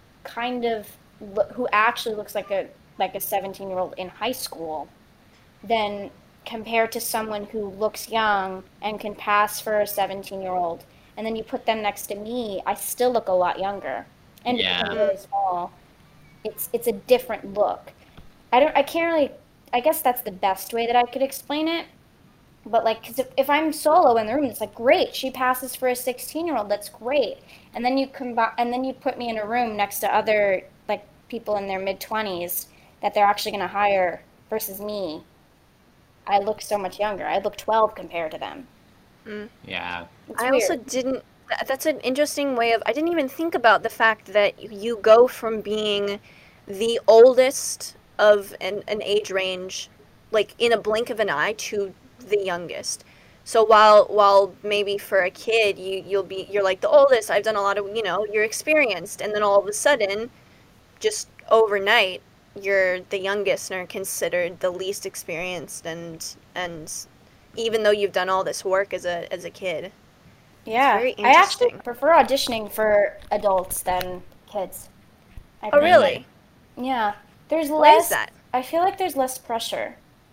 who actually looks like a 17-year-old in high school, then compared to someone who looks young and can pass for a 17-year-old, and then you put them next to me, I still look a lot younger. And Yeah. because I'm really small, it's a different look. I can't really, I guess that's the best way that I could explain it. But like, because if I'm solo in the room, it's like, great, she passes for a 16-year-old, that's great. And then you put me in a room next to other like people in their mid-20s that they're actually going to hire versus me. I look so much younger. I look 12 compared to them. Yeah. It's I weird. also didn't. That's an interesting way of. I didn't even think about the fact that you go from being the oldest of an age range, like in a blink of an eye, to the youngest. So while maybe for a kid you're like the oldest. I've done a lot of you're experienced, and then all of a sudden, just overnight, you're the youngest and are considered the least experienced, and even though you've done all this work as a kid. Yeah, very I actually interesting. prefer auditioning for adults than kids. I Oh, really? Yeah, there's Why is less. that? I feel like there's less pressure.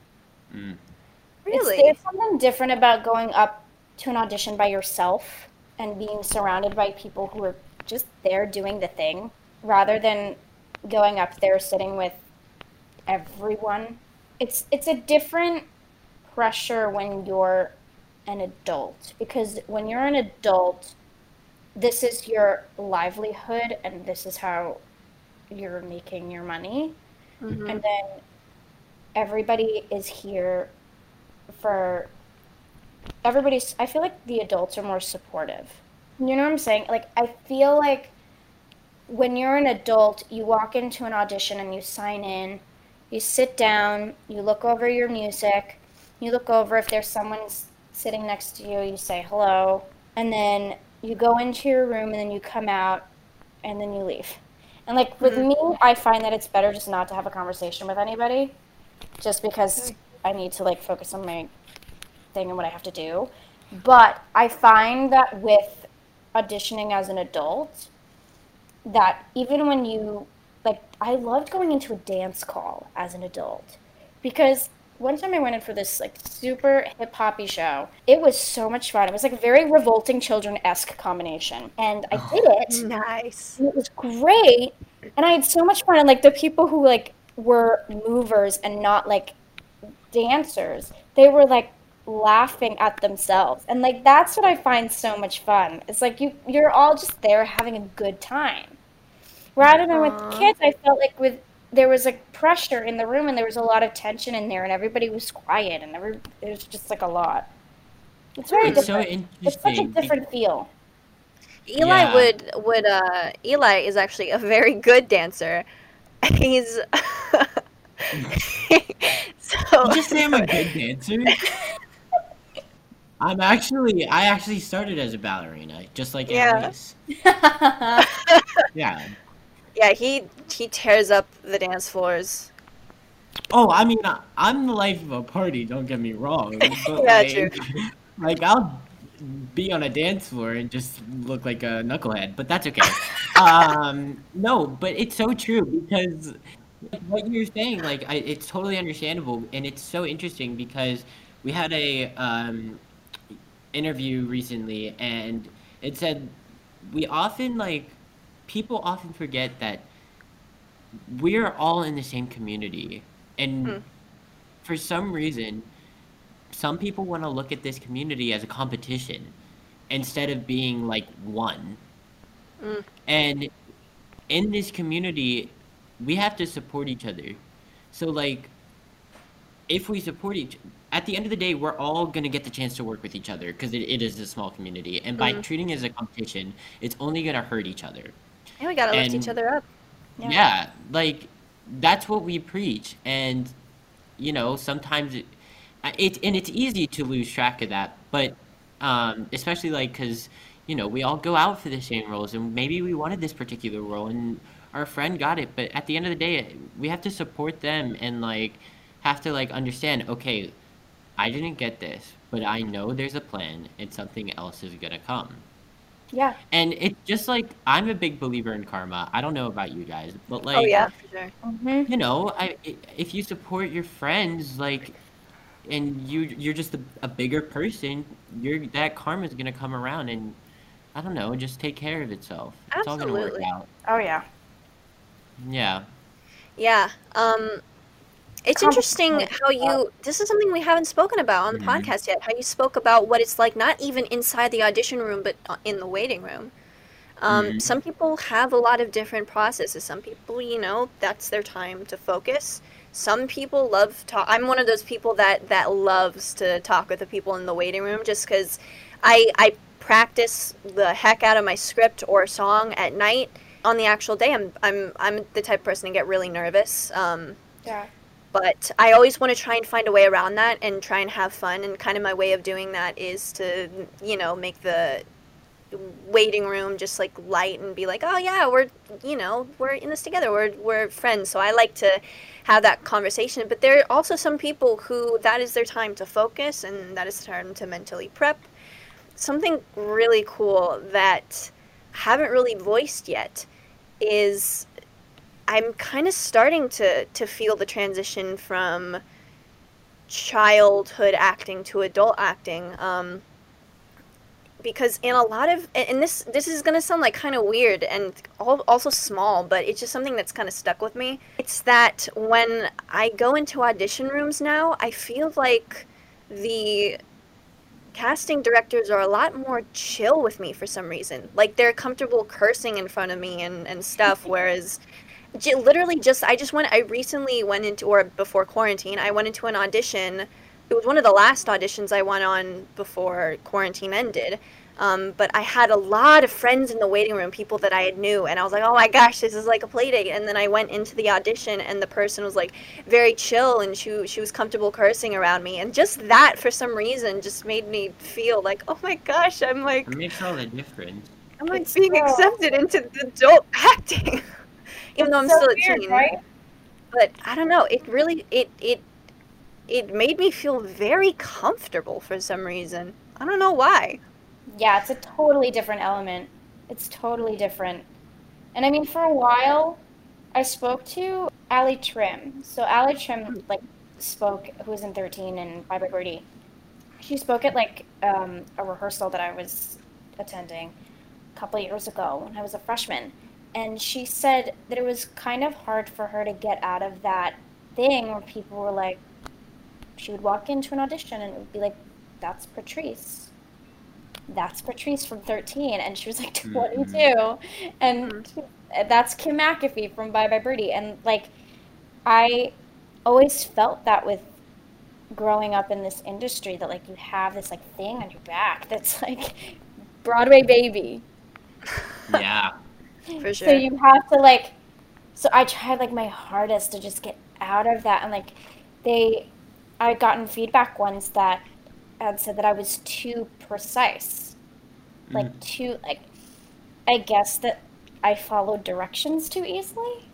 Really? There's something different about going up to an audition by yourself and being surrounded by people who are just there doing the thing, rather than going up there sitting with everyone. It's a different pressure when you're an adult, because when you're an adult, this is your livelihood and this is how you're making your money. Mhm. And then everybody is here for I feel like the adults are more supportive. You know what I'm saying? Like, I feel like when you're an adult, you walk into an audition and you sign in, you sit down, you look over your music, you look over if there's someone sitting next to you, you say hello, and then you go into your room and then you come out and then you leave. And like with me, I find that it's better just not to have a conversation with anybody, just because I need to like focus on my thing and what I have to do. But I find that with auditioning as an adult, that even when you like, I loved going into a dance call as an adult, because one time I went in for this like super hip hoppy show. It was so much fun. It was like a very Revolting Children-esque combination, and I did it. Nice. And it was great, and I had so much fun. And like the people who like were movers and not like dancers, they were like laughing at themselves, and like that's what I find so much fun. It's like you're all just there having a good time, rather than with kids. I felt like there was like pressure in the room and there was a lot of tension in there and everybody was quiet and it was just like a lot. It's very It's so different. It's such a interesting. different feel. Eli Yeah. would Eli is actually a very good dancer. He's so You just say I'm a good dancer? I actually started as a ballerina, just like Yeah. Annalise. Yeah. yeah, he tears up the dance floors. Oh, I mean, I'm the life of a party, don't get me wrong. But Yeah, like, true. like, I'll be on a dance floor and just look like a knucklehead, but that's okay. No, but it's so true because what you're saying, like, it's totally understandable, and it's so interesting because we had a interview recently, and it said people often forget that we're all in the same community, and for some reason, some people want to look at this community as a competition instead of being like one. And in this community, we have to support each other. So like, if we support at the end of the day, we're all gonna get the chance to work with each other because it is a small community, and by treating it as a competition, it's only gonna hurt each other. And we gotta lift And- each other up. Yeah, like that's what we preach, and you know sometimes it's easy to lose track of that, but especially like because you know we all go out for the same roles, and maybe we wanted this particular role, and our friend got it, but at the end of the day, we have to support them and like have to like understand, okay, I didn't get this, but I know there's a plan, and something else is gonna come. Yeah. And it's just like I'm a big believer in karma. I don't know about you guys, but like Oh yeah, for sure. Mm-hmm. you know, if you support your friends, like, and you're just a bigger person, that karma is gonna come around, and I don't know, just take care of itself. It's all gonna work Absolutely. out. Oh yeah. Yeah. Yeah. It's interesting how this is something we haven't spoken about on the Mhm. podcast yet, how you spoke about what it's like not even inside the audition room, but in the waiting room. Some people have a lot of different processes. Some people, you know, that's their time to focus. Some people love talk. I'm one of those people that loves to talk with the people in the waiting room just because I practice the heck out of my script or song at night. On the actual day, I'm the type of person to get really nervous. Yeah. But I always want to try and find a way around that and try and have fun. And kind of my way of doing that is to, you know, make the waiting room just like light and be like, oh yeah, we're in this together, we're friends. So I like to have that conversation. But there are also some people who that is their time to focus and that is their time to mentally prep. Something really cool that I haven't really voiced yet is I'm kind of starting to feel the transition from childhood acting to adult acting, because in a lot of, and this is going to sound like kind of weird and also small, but it's just something that's kind of stuck with me. It's that when I go into audition rooms now, I feel like the casting directors are a lot more chill with me for some reason. Like they're comfortable cursing in front of me and stuff, whereas I recently went into, or before quarantine, I went into an audition. It was one of the last auditions I went on before quarantine ended. But I had a lot of friends in the waiting room, people that I knew, and I was like, oh my gosh, this is like a play date. And then I went into the audition and the person was like very chill and she was comfortable cursing around me. And just that, for some reason, just made me feel like, oh my gosh, I'm like... It makes all the difference. I'm like being accepted into the adult acting. Even though I'm still a teen. Right? But I don't know, it really, it made me feel very comfortable for some reason. I don't know why. Yeah, it's a totally different element. It's totally different. And I mean, for a while, I spoke to Allie Trim. So Allie Trim, like, spoke, who was in 13 and Bye Bye Birdie. She spoke at, like, a rehearsal that I was attending a couple of years ago when I was a freshman. And she said that it was kind of hard for her to get out of that thing where people were like, she would walk into an audition and it would be like, that's Patrice. That's Patrice from 13. And she was like 22. And that's Kim McAfee from Bye Bye Birdie. And like, I always felt that with growing up in this industry, that like you have this like thing on your back that's like Broadway baby. Yeah. For sure. So you have to like, so I tried like my hardest to just get out of that. And like I'd gotten feedback once that had said that I was too precise. Like I guess that I followed directions too easily.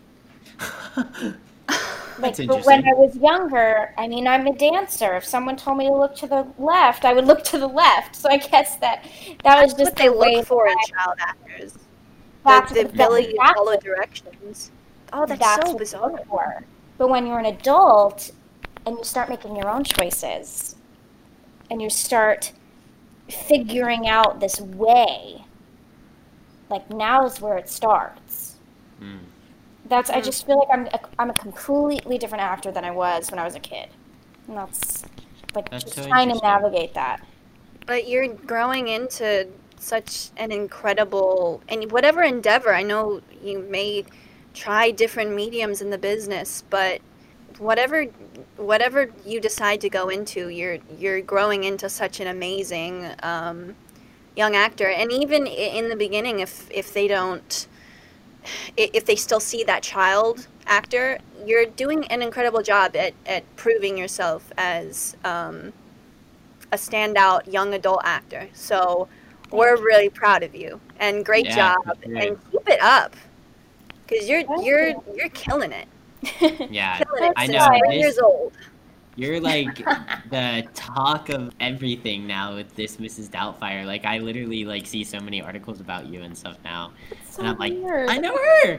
Like, but when I was younger, I mean, I'm a dancer. If someone told me to look to the left, I would look to the left. So I guess that was just what they look for in child actors. The ability to follow directions. Oh, that's so bizarre. But when you're an adult and you start making your own choices and you start figuring out this way, like now's where it starts. I just feel like I'm a completely different actor than I was when I was a kid. And that's just so trying to navigate that. But you're growing into such an incredible, and whatever endeavor, I know you may try different mediums in the business, but whatever you decide to go into, you're growing into such an amazing young actor. And even in the beginning, if they still see that child actor, you're doing an incredible job at proving yourself as a standout young adult actor. So we're really proud of you, and great job, and keep it up, because you're killing it. Yeah, killing it. I know. 3 years old. You're like the talk of everything now with this Mrs. Doubtfire. Like I literally like see so many articles about you and stuff now, and I'm like, weird. I know her.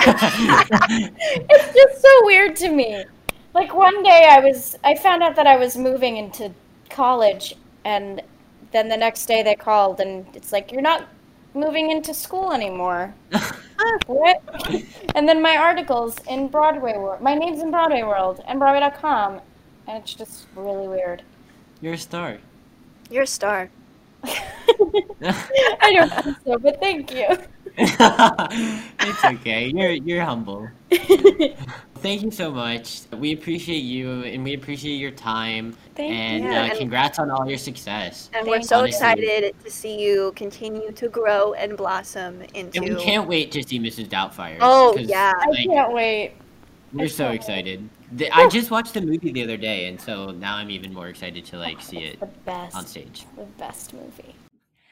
It's just so weird to me. Like one day I found out that I was moving into college, and then the next day they called and it's like, you're not moving into school anymore. What? And then my articles in Broadway World, my name's in Broadway World and Broadway.com, and it's just really weird. You're a star. You're a star. I don't think so, but thank you. It's okay. You're humble. Thank you so much. We appreciate you, and we appreciate your time. Thank you. And congrats on all your success. And we're so excited to see you continue to grow and blossom into... And we can't wait to see Mrs. Doubtfire. Oh, yeah. I can't wait. We're so excited. I just watched the movie the other day, and so now I'm even more excited to see it on stage. The best movie.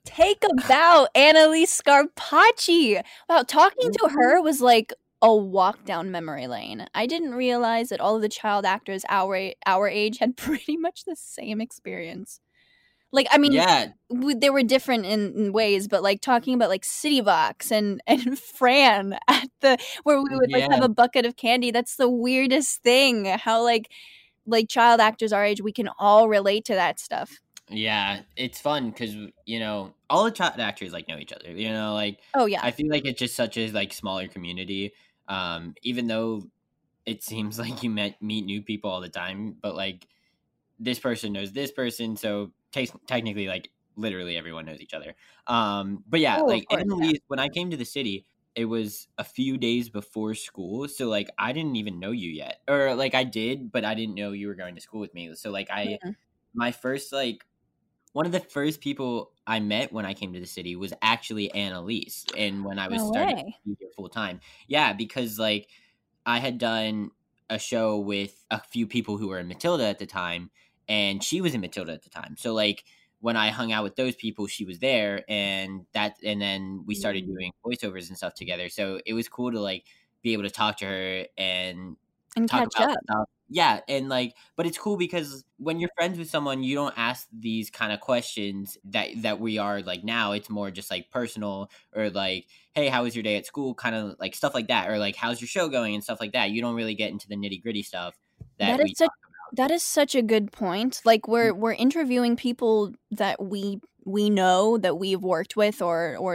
Take a bow, Annalise Scarpacci. Wow, talking to her was like a walk down memory lane. I didn't realize that all of the child actors our age had pretty much the same experience. Like, I mean, Yeah, they were different in ways, but like talking about like City Box and Fran at the where we would like Yeah. have a bucket of candy. That's the weirdest thing. How like child actors our age, we can all relate to that stuff. yeah, it's fun because all the child actors like know each other. Like Oh yeah, I feel like it's just such a like smaller community. Even though it seems like you meet new people all the time, but like this person knows this person, so technically like literally everyone knows each other. But yeah, Oh, of like course, yeah. Annalise, when I came to the city, it was a few days before school, so like I didn't even know you yet, or like I did, but I didn't know you were going to school with me. So like Mhm. my first like one of the first people I met when I came to the city was actually Annalise, and when I was No starting way. to be here full time. Yeah, because like I had done a show with a few people who were in Matilda at the time, and she was in Matilda at the time. So like when I hung out with those people, she was there, and then we started doing voiceovers and stuff together. So it was cool to like be able to talk to her and And talk catch about up. stuff. Yeah, and like, but it's cool because when you're friends with someone, you don't ask these kind of questions that we are like now. It's more just like personal, or like, hey, how was your day at school? Kind of like stuff like that, or like, how's your show going and stuff like that. You don't really get into the nitty gritty stuff that That we is such talk about. that is such a good point. Like we're interviewing people that we know, that we've worked with, or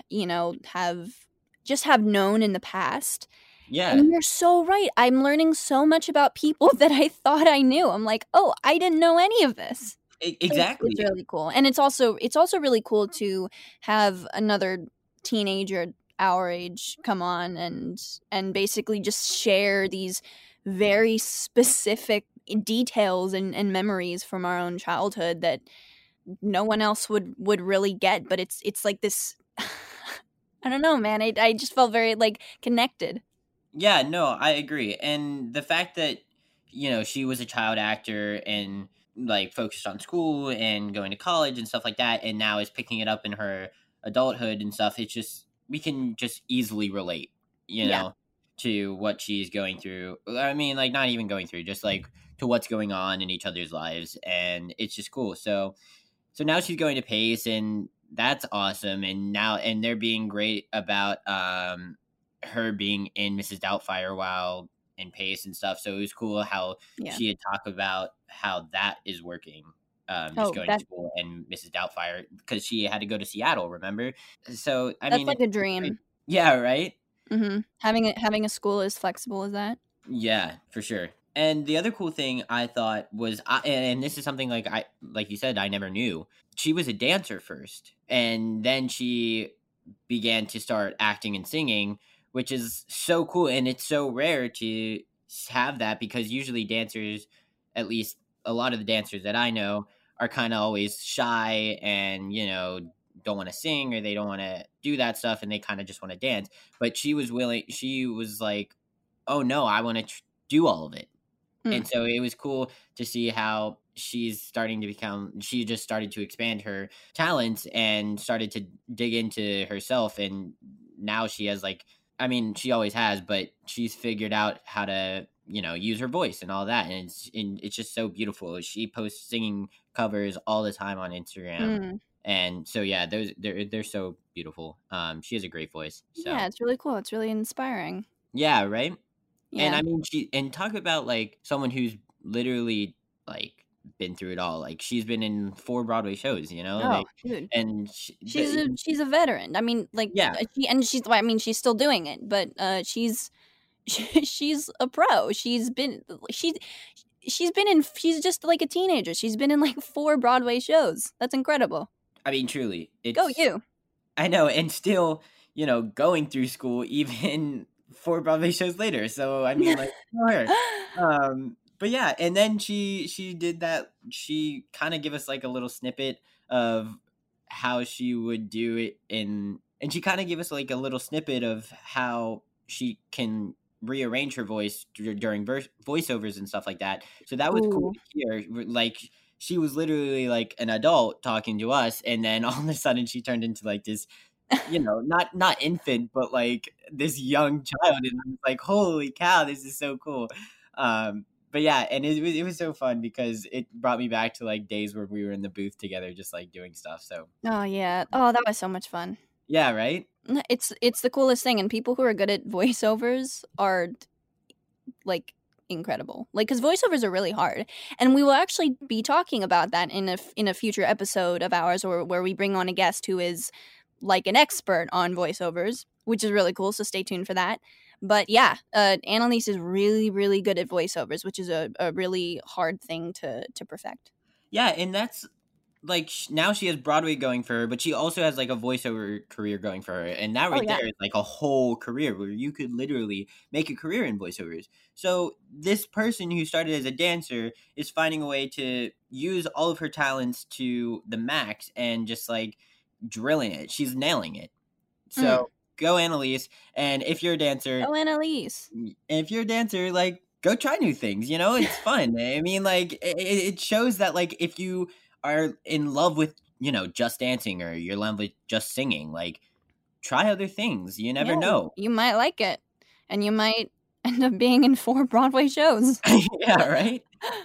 have known in the past. Yeah, And you're so right. I'm learning so much about people that I thought I knew. I'm like, oh, I didn't know any of this. exactly. It's really cool, and it's also really cool to have another teenager our age come on and basically just share these very specific details and memories from our own childhood that no one else would really get. But it's like this. I don't know, man. I just felt very like connected. Yeah, no, I agree. And the fact that, she was a child actor and like focused on school and going to college and stuff like that, and now is picking it up in her adulthood and stuff, it's just, we can just easily relate, Yeah. to what she's going through. I mean, like, not even going through, just like to what's going on in each other's lives. And it's just cool. So now she's going to Pace, and that's awesome. And they're being great about, her being in Mrs. Doubtfire while in Pace and stuff. So it was cool how Yeah. she had talked about how that is working. Just Oh, going that- to school and Mrs. Doubtfire, because she had to go to Seattle, remember? So I That's mean, like a dream. yeah, right. Hmm. Having a school as flexible as that. Yeah, for sure. And the other cool thing I thought was, and this is something like you said, I never knew. She was a dancer first, and then she began to start acting and singing, which is so cool. And it's so rare to have that, because usually dancers, at least a lot of the dancers that I know, are kind of always shy and, don't want to sing, or they don't want to do that stuff, and they kind of just want to dance. But she was like, oh no, I want to do all of it. And so it was cool to see how she just started to expand her talents and started to dig into herself. And now she has she always has, but she's figured out how to, use her voice and all that. And it's just so beautiful. She posts singing covers all the time on Instagram. And so, yeah, they're so beautiful. She has a great voice. So. Yeah, it's really cool. It's really inspiring. Yeah, right? Yeah. And I mean, talk about like someone who's literally like been through it all. Like, she's been in 4 Broadway shows, Oh, dude. and She's a veteran. I mean, like, Yeah. she's still doing it, but she's a pro. She's just like a teenager. She's been in like 4 Broadway shows. That's incredible. I mean, truly, Go you. I know, and still, going through school even 4 Broadway shows later. So I mean, like, go her. But yeah, and then she did that. She kind of gave us like a little snippet of how she would do it and she kind of gave us like a little snippet of how she can rearrange her voice during voiceovers and stuff like that. So that was cool Ooh. to hear. Like, she was literally like an adult talking to us, and then all of a sudden she turned into like this, not infant, but like this young child, and I was like, holy cow, this is so cool. But yeah, and it was so fun because it brought me back to like days where we were in the booth together, just like doing stuff. So Oh yeah. Oh, that was so much fun. yeah, right. It's the coolest thing, and people who are good at voiceovers are like incredible. Like, because voiceovers are really hard, and we will actually be talking about that in a future episode of ours, or where we bring on a guest who is like an expert on voiceovers, which is really cool. So stay tuned for that. But yeah, Annalise is really, really good at voiceovers, which is a really hard thing to perfect. Yeah, and that's like now she has Broadway going for her, but she also has like a voiceover career going for her, and that right yeah. there is like a whole career where you could literally make a career in voiceovers. So this person who started as a dancer is finding a way to use all of her talents to the max and just like drilling it. She's nailing it. So go Annalise, and if you're a dancer, Oh, Annalise. like go try new things. It's fun. I mean, like it shows that like if you are in love with just dancing, or you're in love with just singing, like try other things. You never know. You might like it, and you might end up being in 4 Broadway shows. Yeah, right.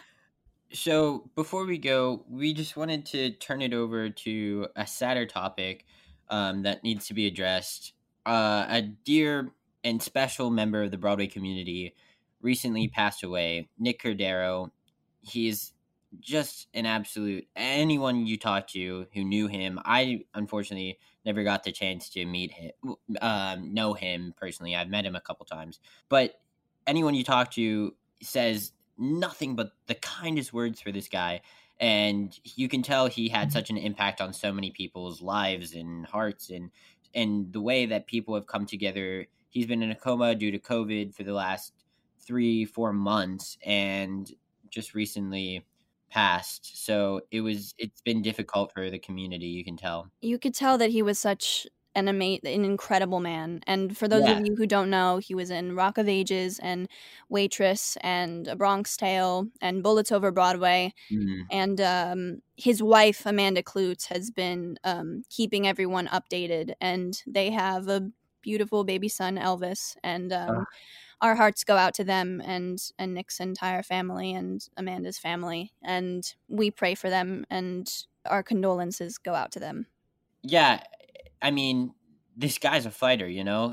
So before we go, we just wanted to turn it over to a sadder topic that needs to be addressed. A dear and special member of the Broadway community recently passed away, Nick Cordero. He's just an absolute, anyone you talk to who knew him, I unfortunately never got the chance to meet him, know him personally. I've met him a couple times, but anyone you talk to says nothing but the kindest words for this guy. And you can tell he had such an impact on so many people's lives and hearts, and the way that people have come together. He's been in a coma due to COVID for the last 3-4 months, and just recently passed. So it's been difficult for the community. You can tell. You could tell that he was such an incredible man. And for those of you who don't know, he was in Rock of Ages and Waitress and A Bronx Tale and Bullets Over Broadway. And his wife, Amanda Kloots, has been keeping everyone updated, and they have a beautiful baby son, Elvis, and our hearts go out to them and Nick's entire family and Amanda's family, and we pray for them, and our condolences go out to them. Yeah, I mean, this guy's a fighter,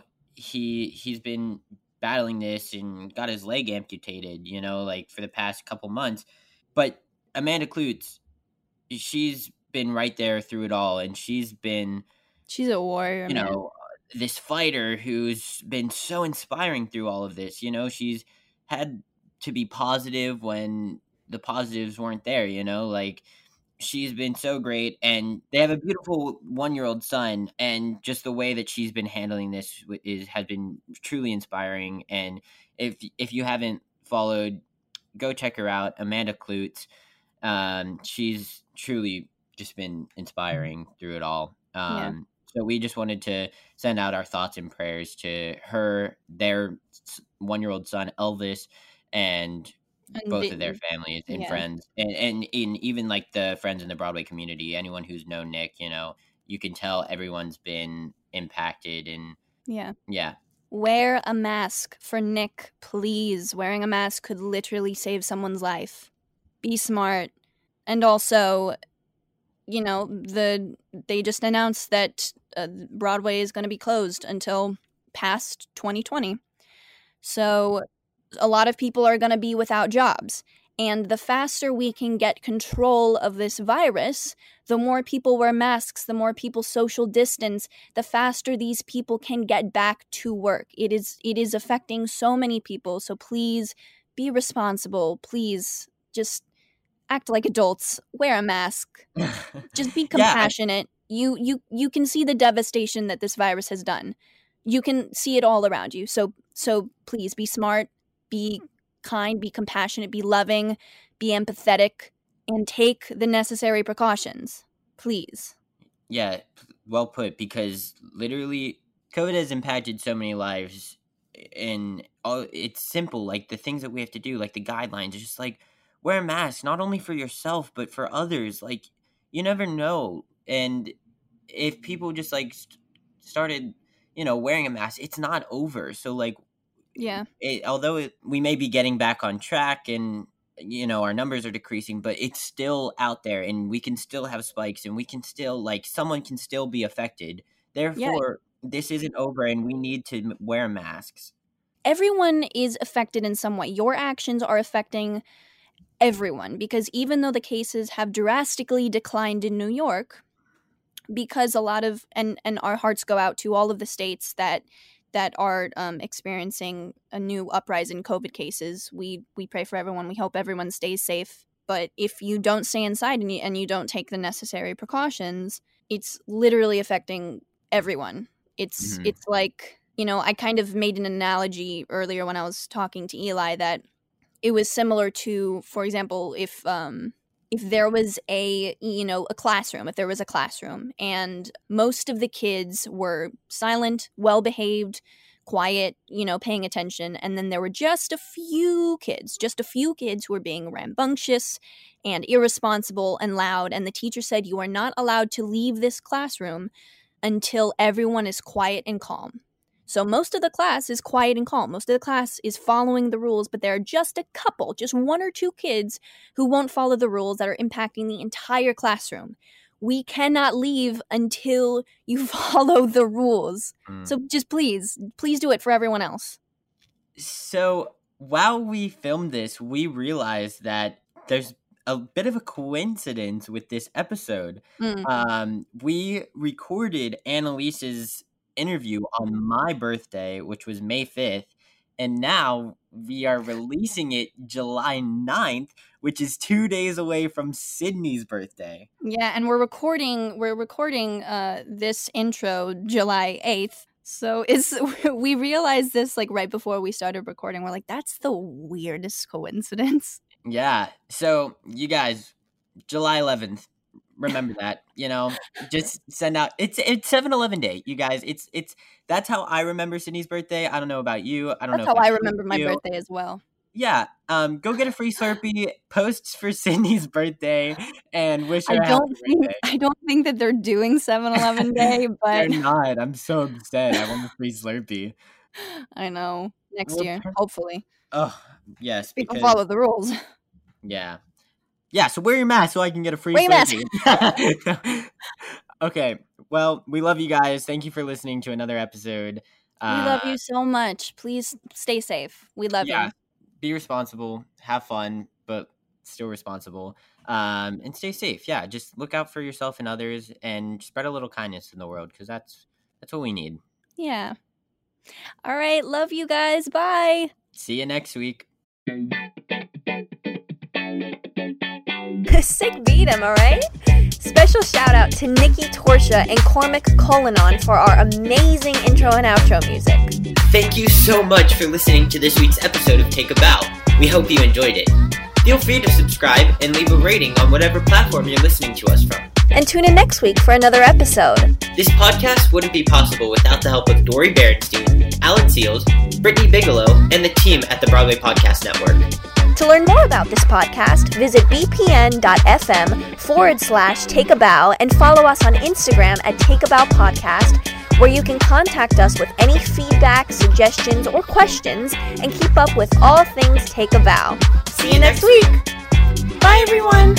he's been battling this and got his leg amputated, like for the past couple months. But Amanda Kloots, she's been right there through it all, and she's a warrior, this fighter who's been so inspiring through all of this. She's had to be positive when the positives weren't there, like she's been so great, and they have a beautiful 1-year-old son, and just the way that she's been handling this has been truly inspiring. And if you haven't followed, go check her out, Amanda Kloots. She's truly just been inspiring through it all. So we just wanted to send out our thoughts and prayers to her, their 1-year-old son Elvis, and both of their families and friends, and even like the friends in the Broadway community. Anyone who's known Nick, you can tell everyone's been impacted. And yeah. Wear a mask for Nick, please. Wearing a mask could literally save someone's life. Be smart. And also, they just announced that Broadway is going to be closed until past 2020. So a lot of people are going to be without jobs. And the faster we can get control of this virus, the more people wear masks, the more people social distance, the faster these people can get back to work. It is affecting so many people. So please be responsible. Please just act like adults. Wear a mask. Just be compassionate. You can see the devastation that this virus has done. You can see it all around you. So please be smart. Be kind, be compassionate, be loving, be empathetic, and take the necessary precautions. Please. Yeah, well put, because literally COVID has impacted so many lives, and it's simple, like the things that we have to do, like the guidelines, just like wear a mask, not only for yourself, but for others. Like, you never know. And if people just like started, wearing a mask, it's not over. So like, Yeah. Although we may be getting back on track and, our numbers are decreasing, but it's still out there and we can still have spikes and we can still someone can still be affected. Therefore, this isn't over and we need to wear masks. Everyone is affected in some way. Your actions are affecting everyone, because even though the cases have drastically declined in New York, because a lot of, and our hearts go out to all of the states that are experiencing a new uprise in COVID cases. We pray for everyone. We hope everyone stays safe. But if you don't stay inside and you don't take the necessary precautions, it's literally affecting everyone. It's like, I kind of made an analogy earlier when I was talking to Eli that it was similar to, for example, if there was a classroom and most of the kids were silent, well-behaved, quiet, paying attention, and then there were just a few kids who were being rambunctious and irresponsible and loud, and the teacher said, you are not allowed to leave this classroom until everyone is quiet and calm. So most of the class is quiet and calm. Most of the class is following the rules, but there are just one or two kids who won't follow the rules that are impacting the entire classroom. We cannot leave until you follow the rules. So just please do it for everyone else. So while we filmed this, we realized that there's a bit of a coincidence with this episode. We recorded Annalise's interview on my birthday, which was May 5th, and now we are releasing it July 9th, which is 2 days away from Sydney's birthday. Yeah, and we're recording this intro July 8th. So we realized this like right before we started recording. We're like, that's the weirdest coincidence. Yeah. So you guys, July 11th. Remember that, just send out. It's 7-Eleven day, you guys. It's that's how I remember Sydney's birthday. I don't know about you. I don't know. That's how I remember my birthday as well. Yeah. Go get a free Slurpee, post for Sydney's birthday, and wish her a happy birthday. I don't think that they're doing 7-Eleven day, but they're not. I'm so upset. I want a free Slurpee. I know. Next year, hopefully. Oh yes, people follow the rules. Yeah. Yeah, so wear your mask so I can get a free Slurpee. Okay, well, we love you guys. Thank you for listening to another episode. We love you so much. Please stay safe. We love you. Be responsible, have fun, but still responsible. And stay safe. Yeah, just look out for yourself and others and spread a little kindness in the world, because that's what we need. Yeah. All right, love you guys. Bye. See you next week. Sick beat, am I right? Special shout out to Nikki Torsha and Cormac Colinon for our amazing intro and outro music. Thank you so much for listening to this week's episode of Take a Bow. We hope you enjoyed it. Feel free to subscribe and leave a rating on whatever platform you're listening to us from. And tune in next week for another episode. This podcast wouldn't be possible without the help of Dory Berenstein, Alex Seals, Brittany Bigelow, and the team at the Broadway Podcast Network. To learn more about this podcast, visit bpn.fm/takeabow and follow us on Instagram at Takeabow Podcast, where you can contact us with any feedback, suggestions, or questions, and keep up with all things Take a Bow. See you next week. Bye, everyone.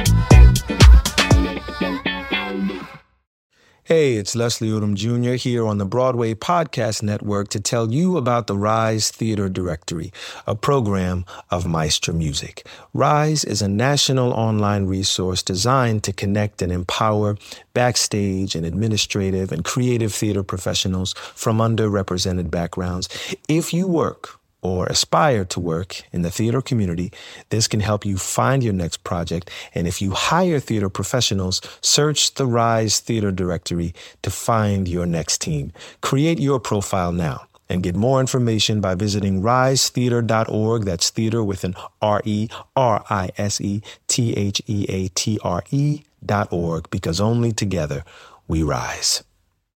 Hey, it's Leslie Odom Jr. here on the Broadway Podcast Network to tell you about the Rise Theater Directory, a program of Maestra Music. Rise is a national online resource designed to connect and empower backstage and administrative and creative theater professionals from underrepresented backgrounds. If you work or aspire to work in the theater community, this can help you find your next project. And if you hire theater professionals, search the Rise Theater Directory to find your next team. Create your profile now and get more information by visiting risetheater.org. That's theater with an RERISETHEATRE.org, because only together we rise.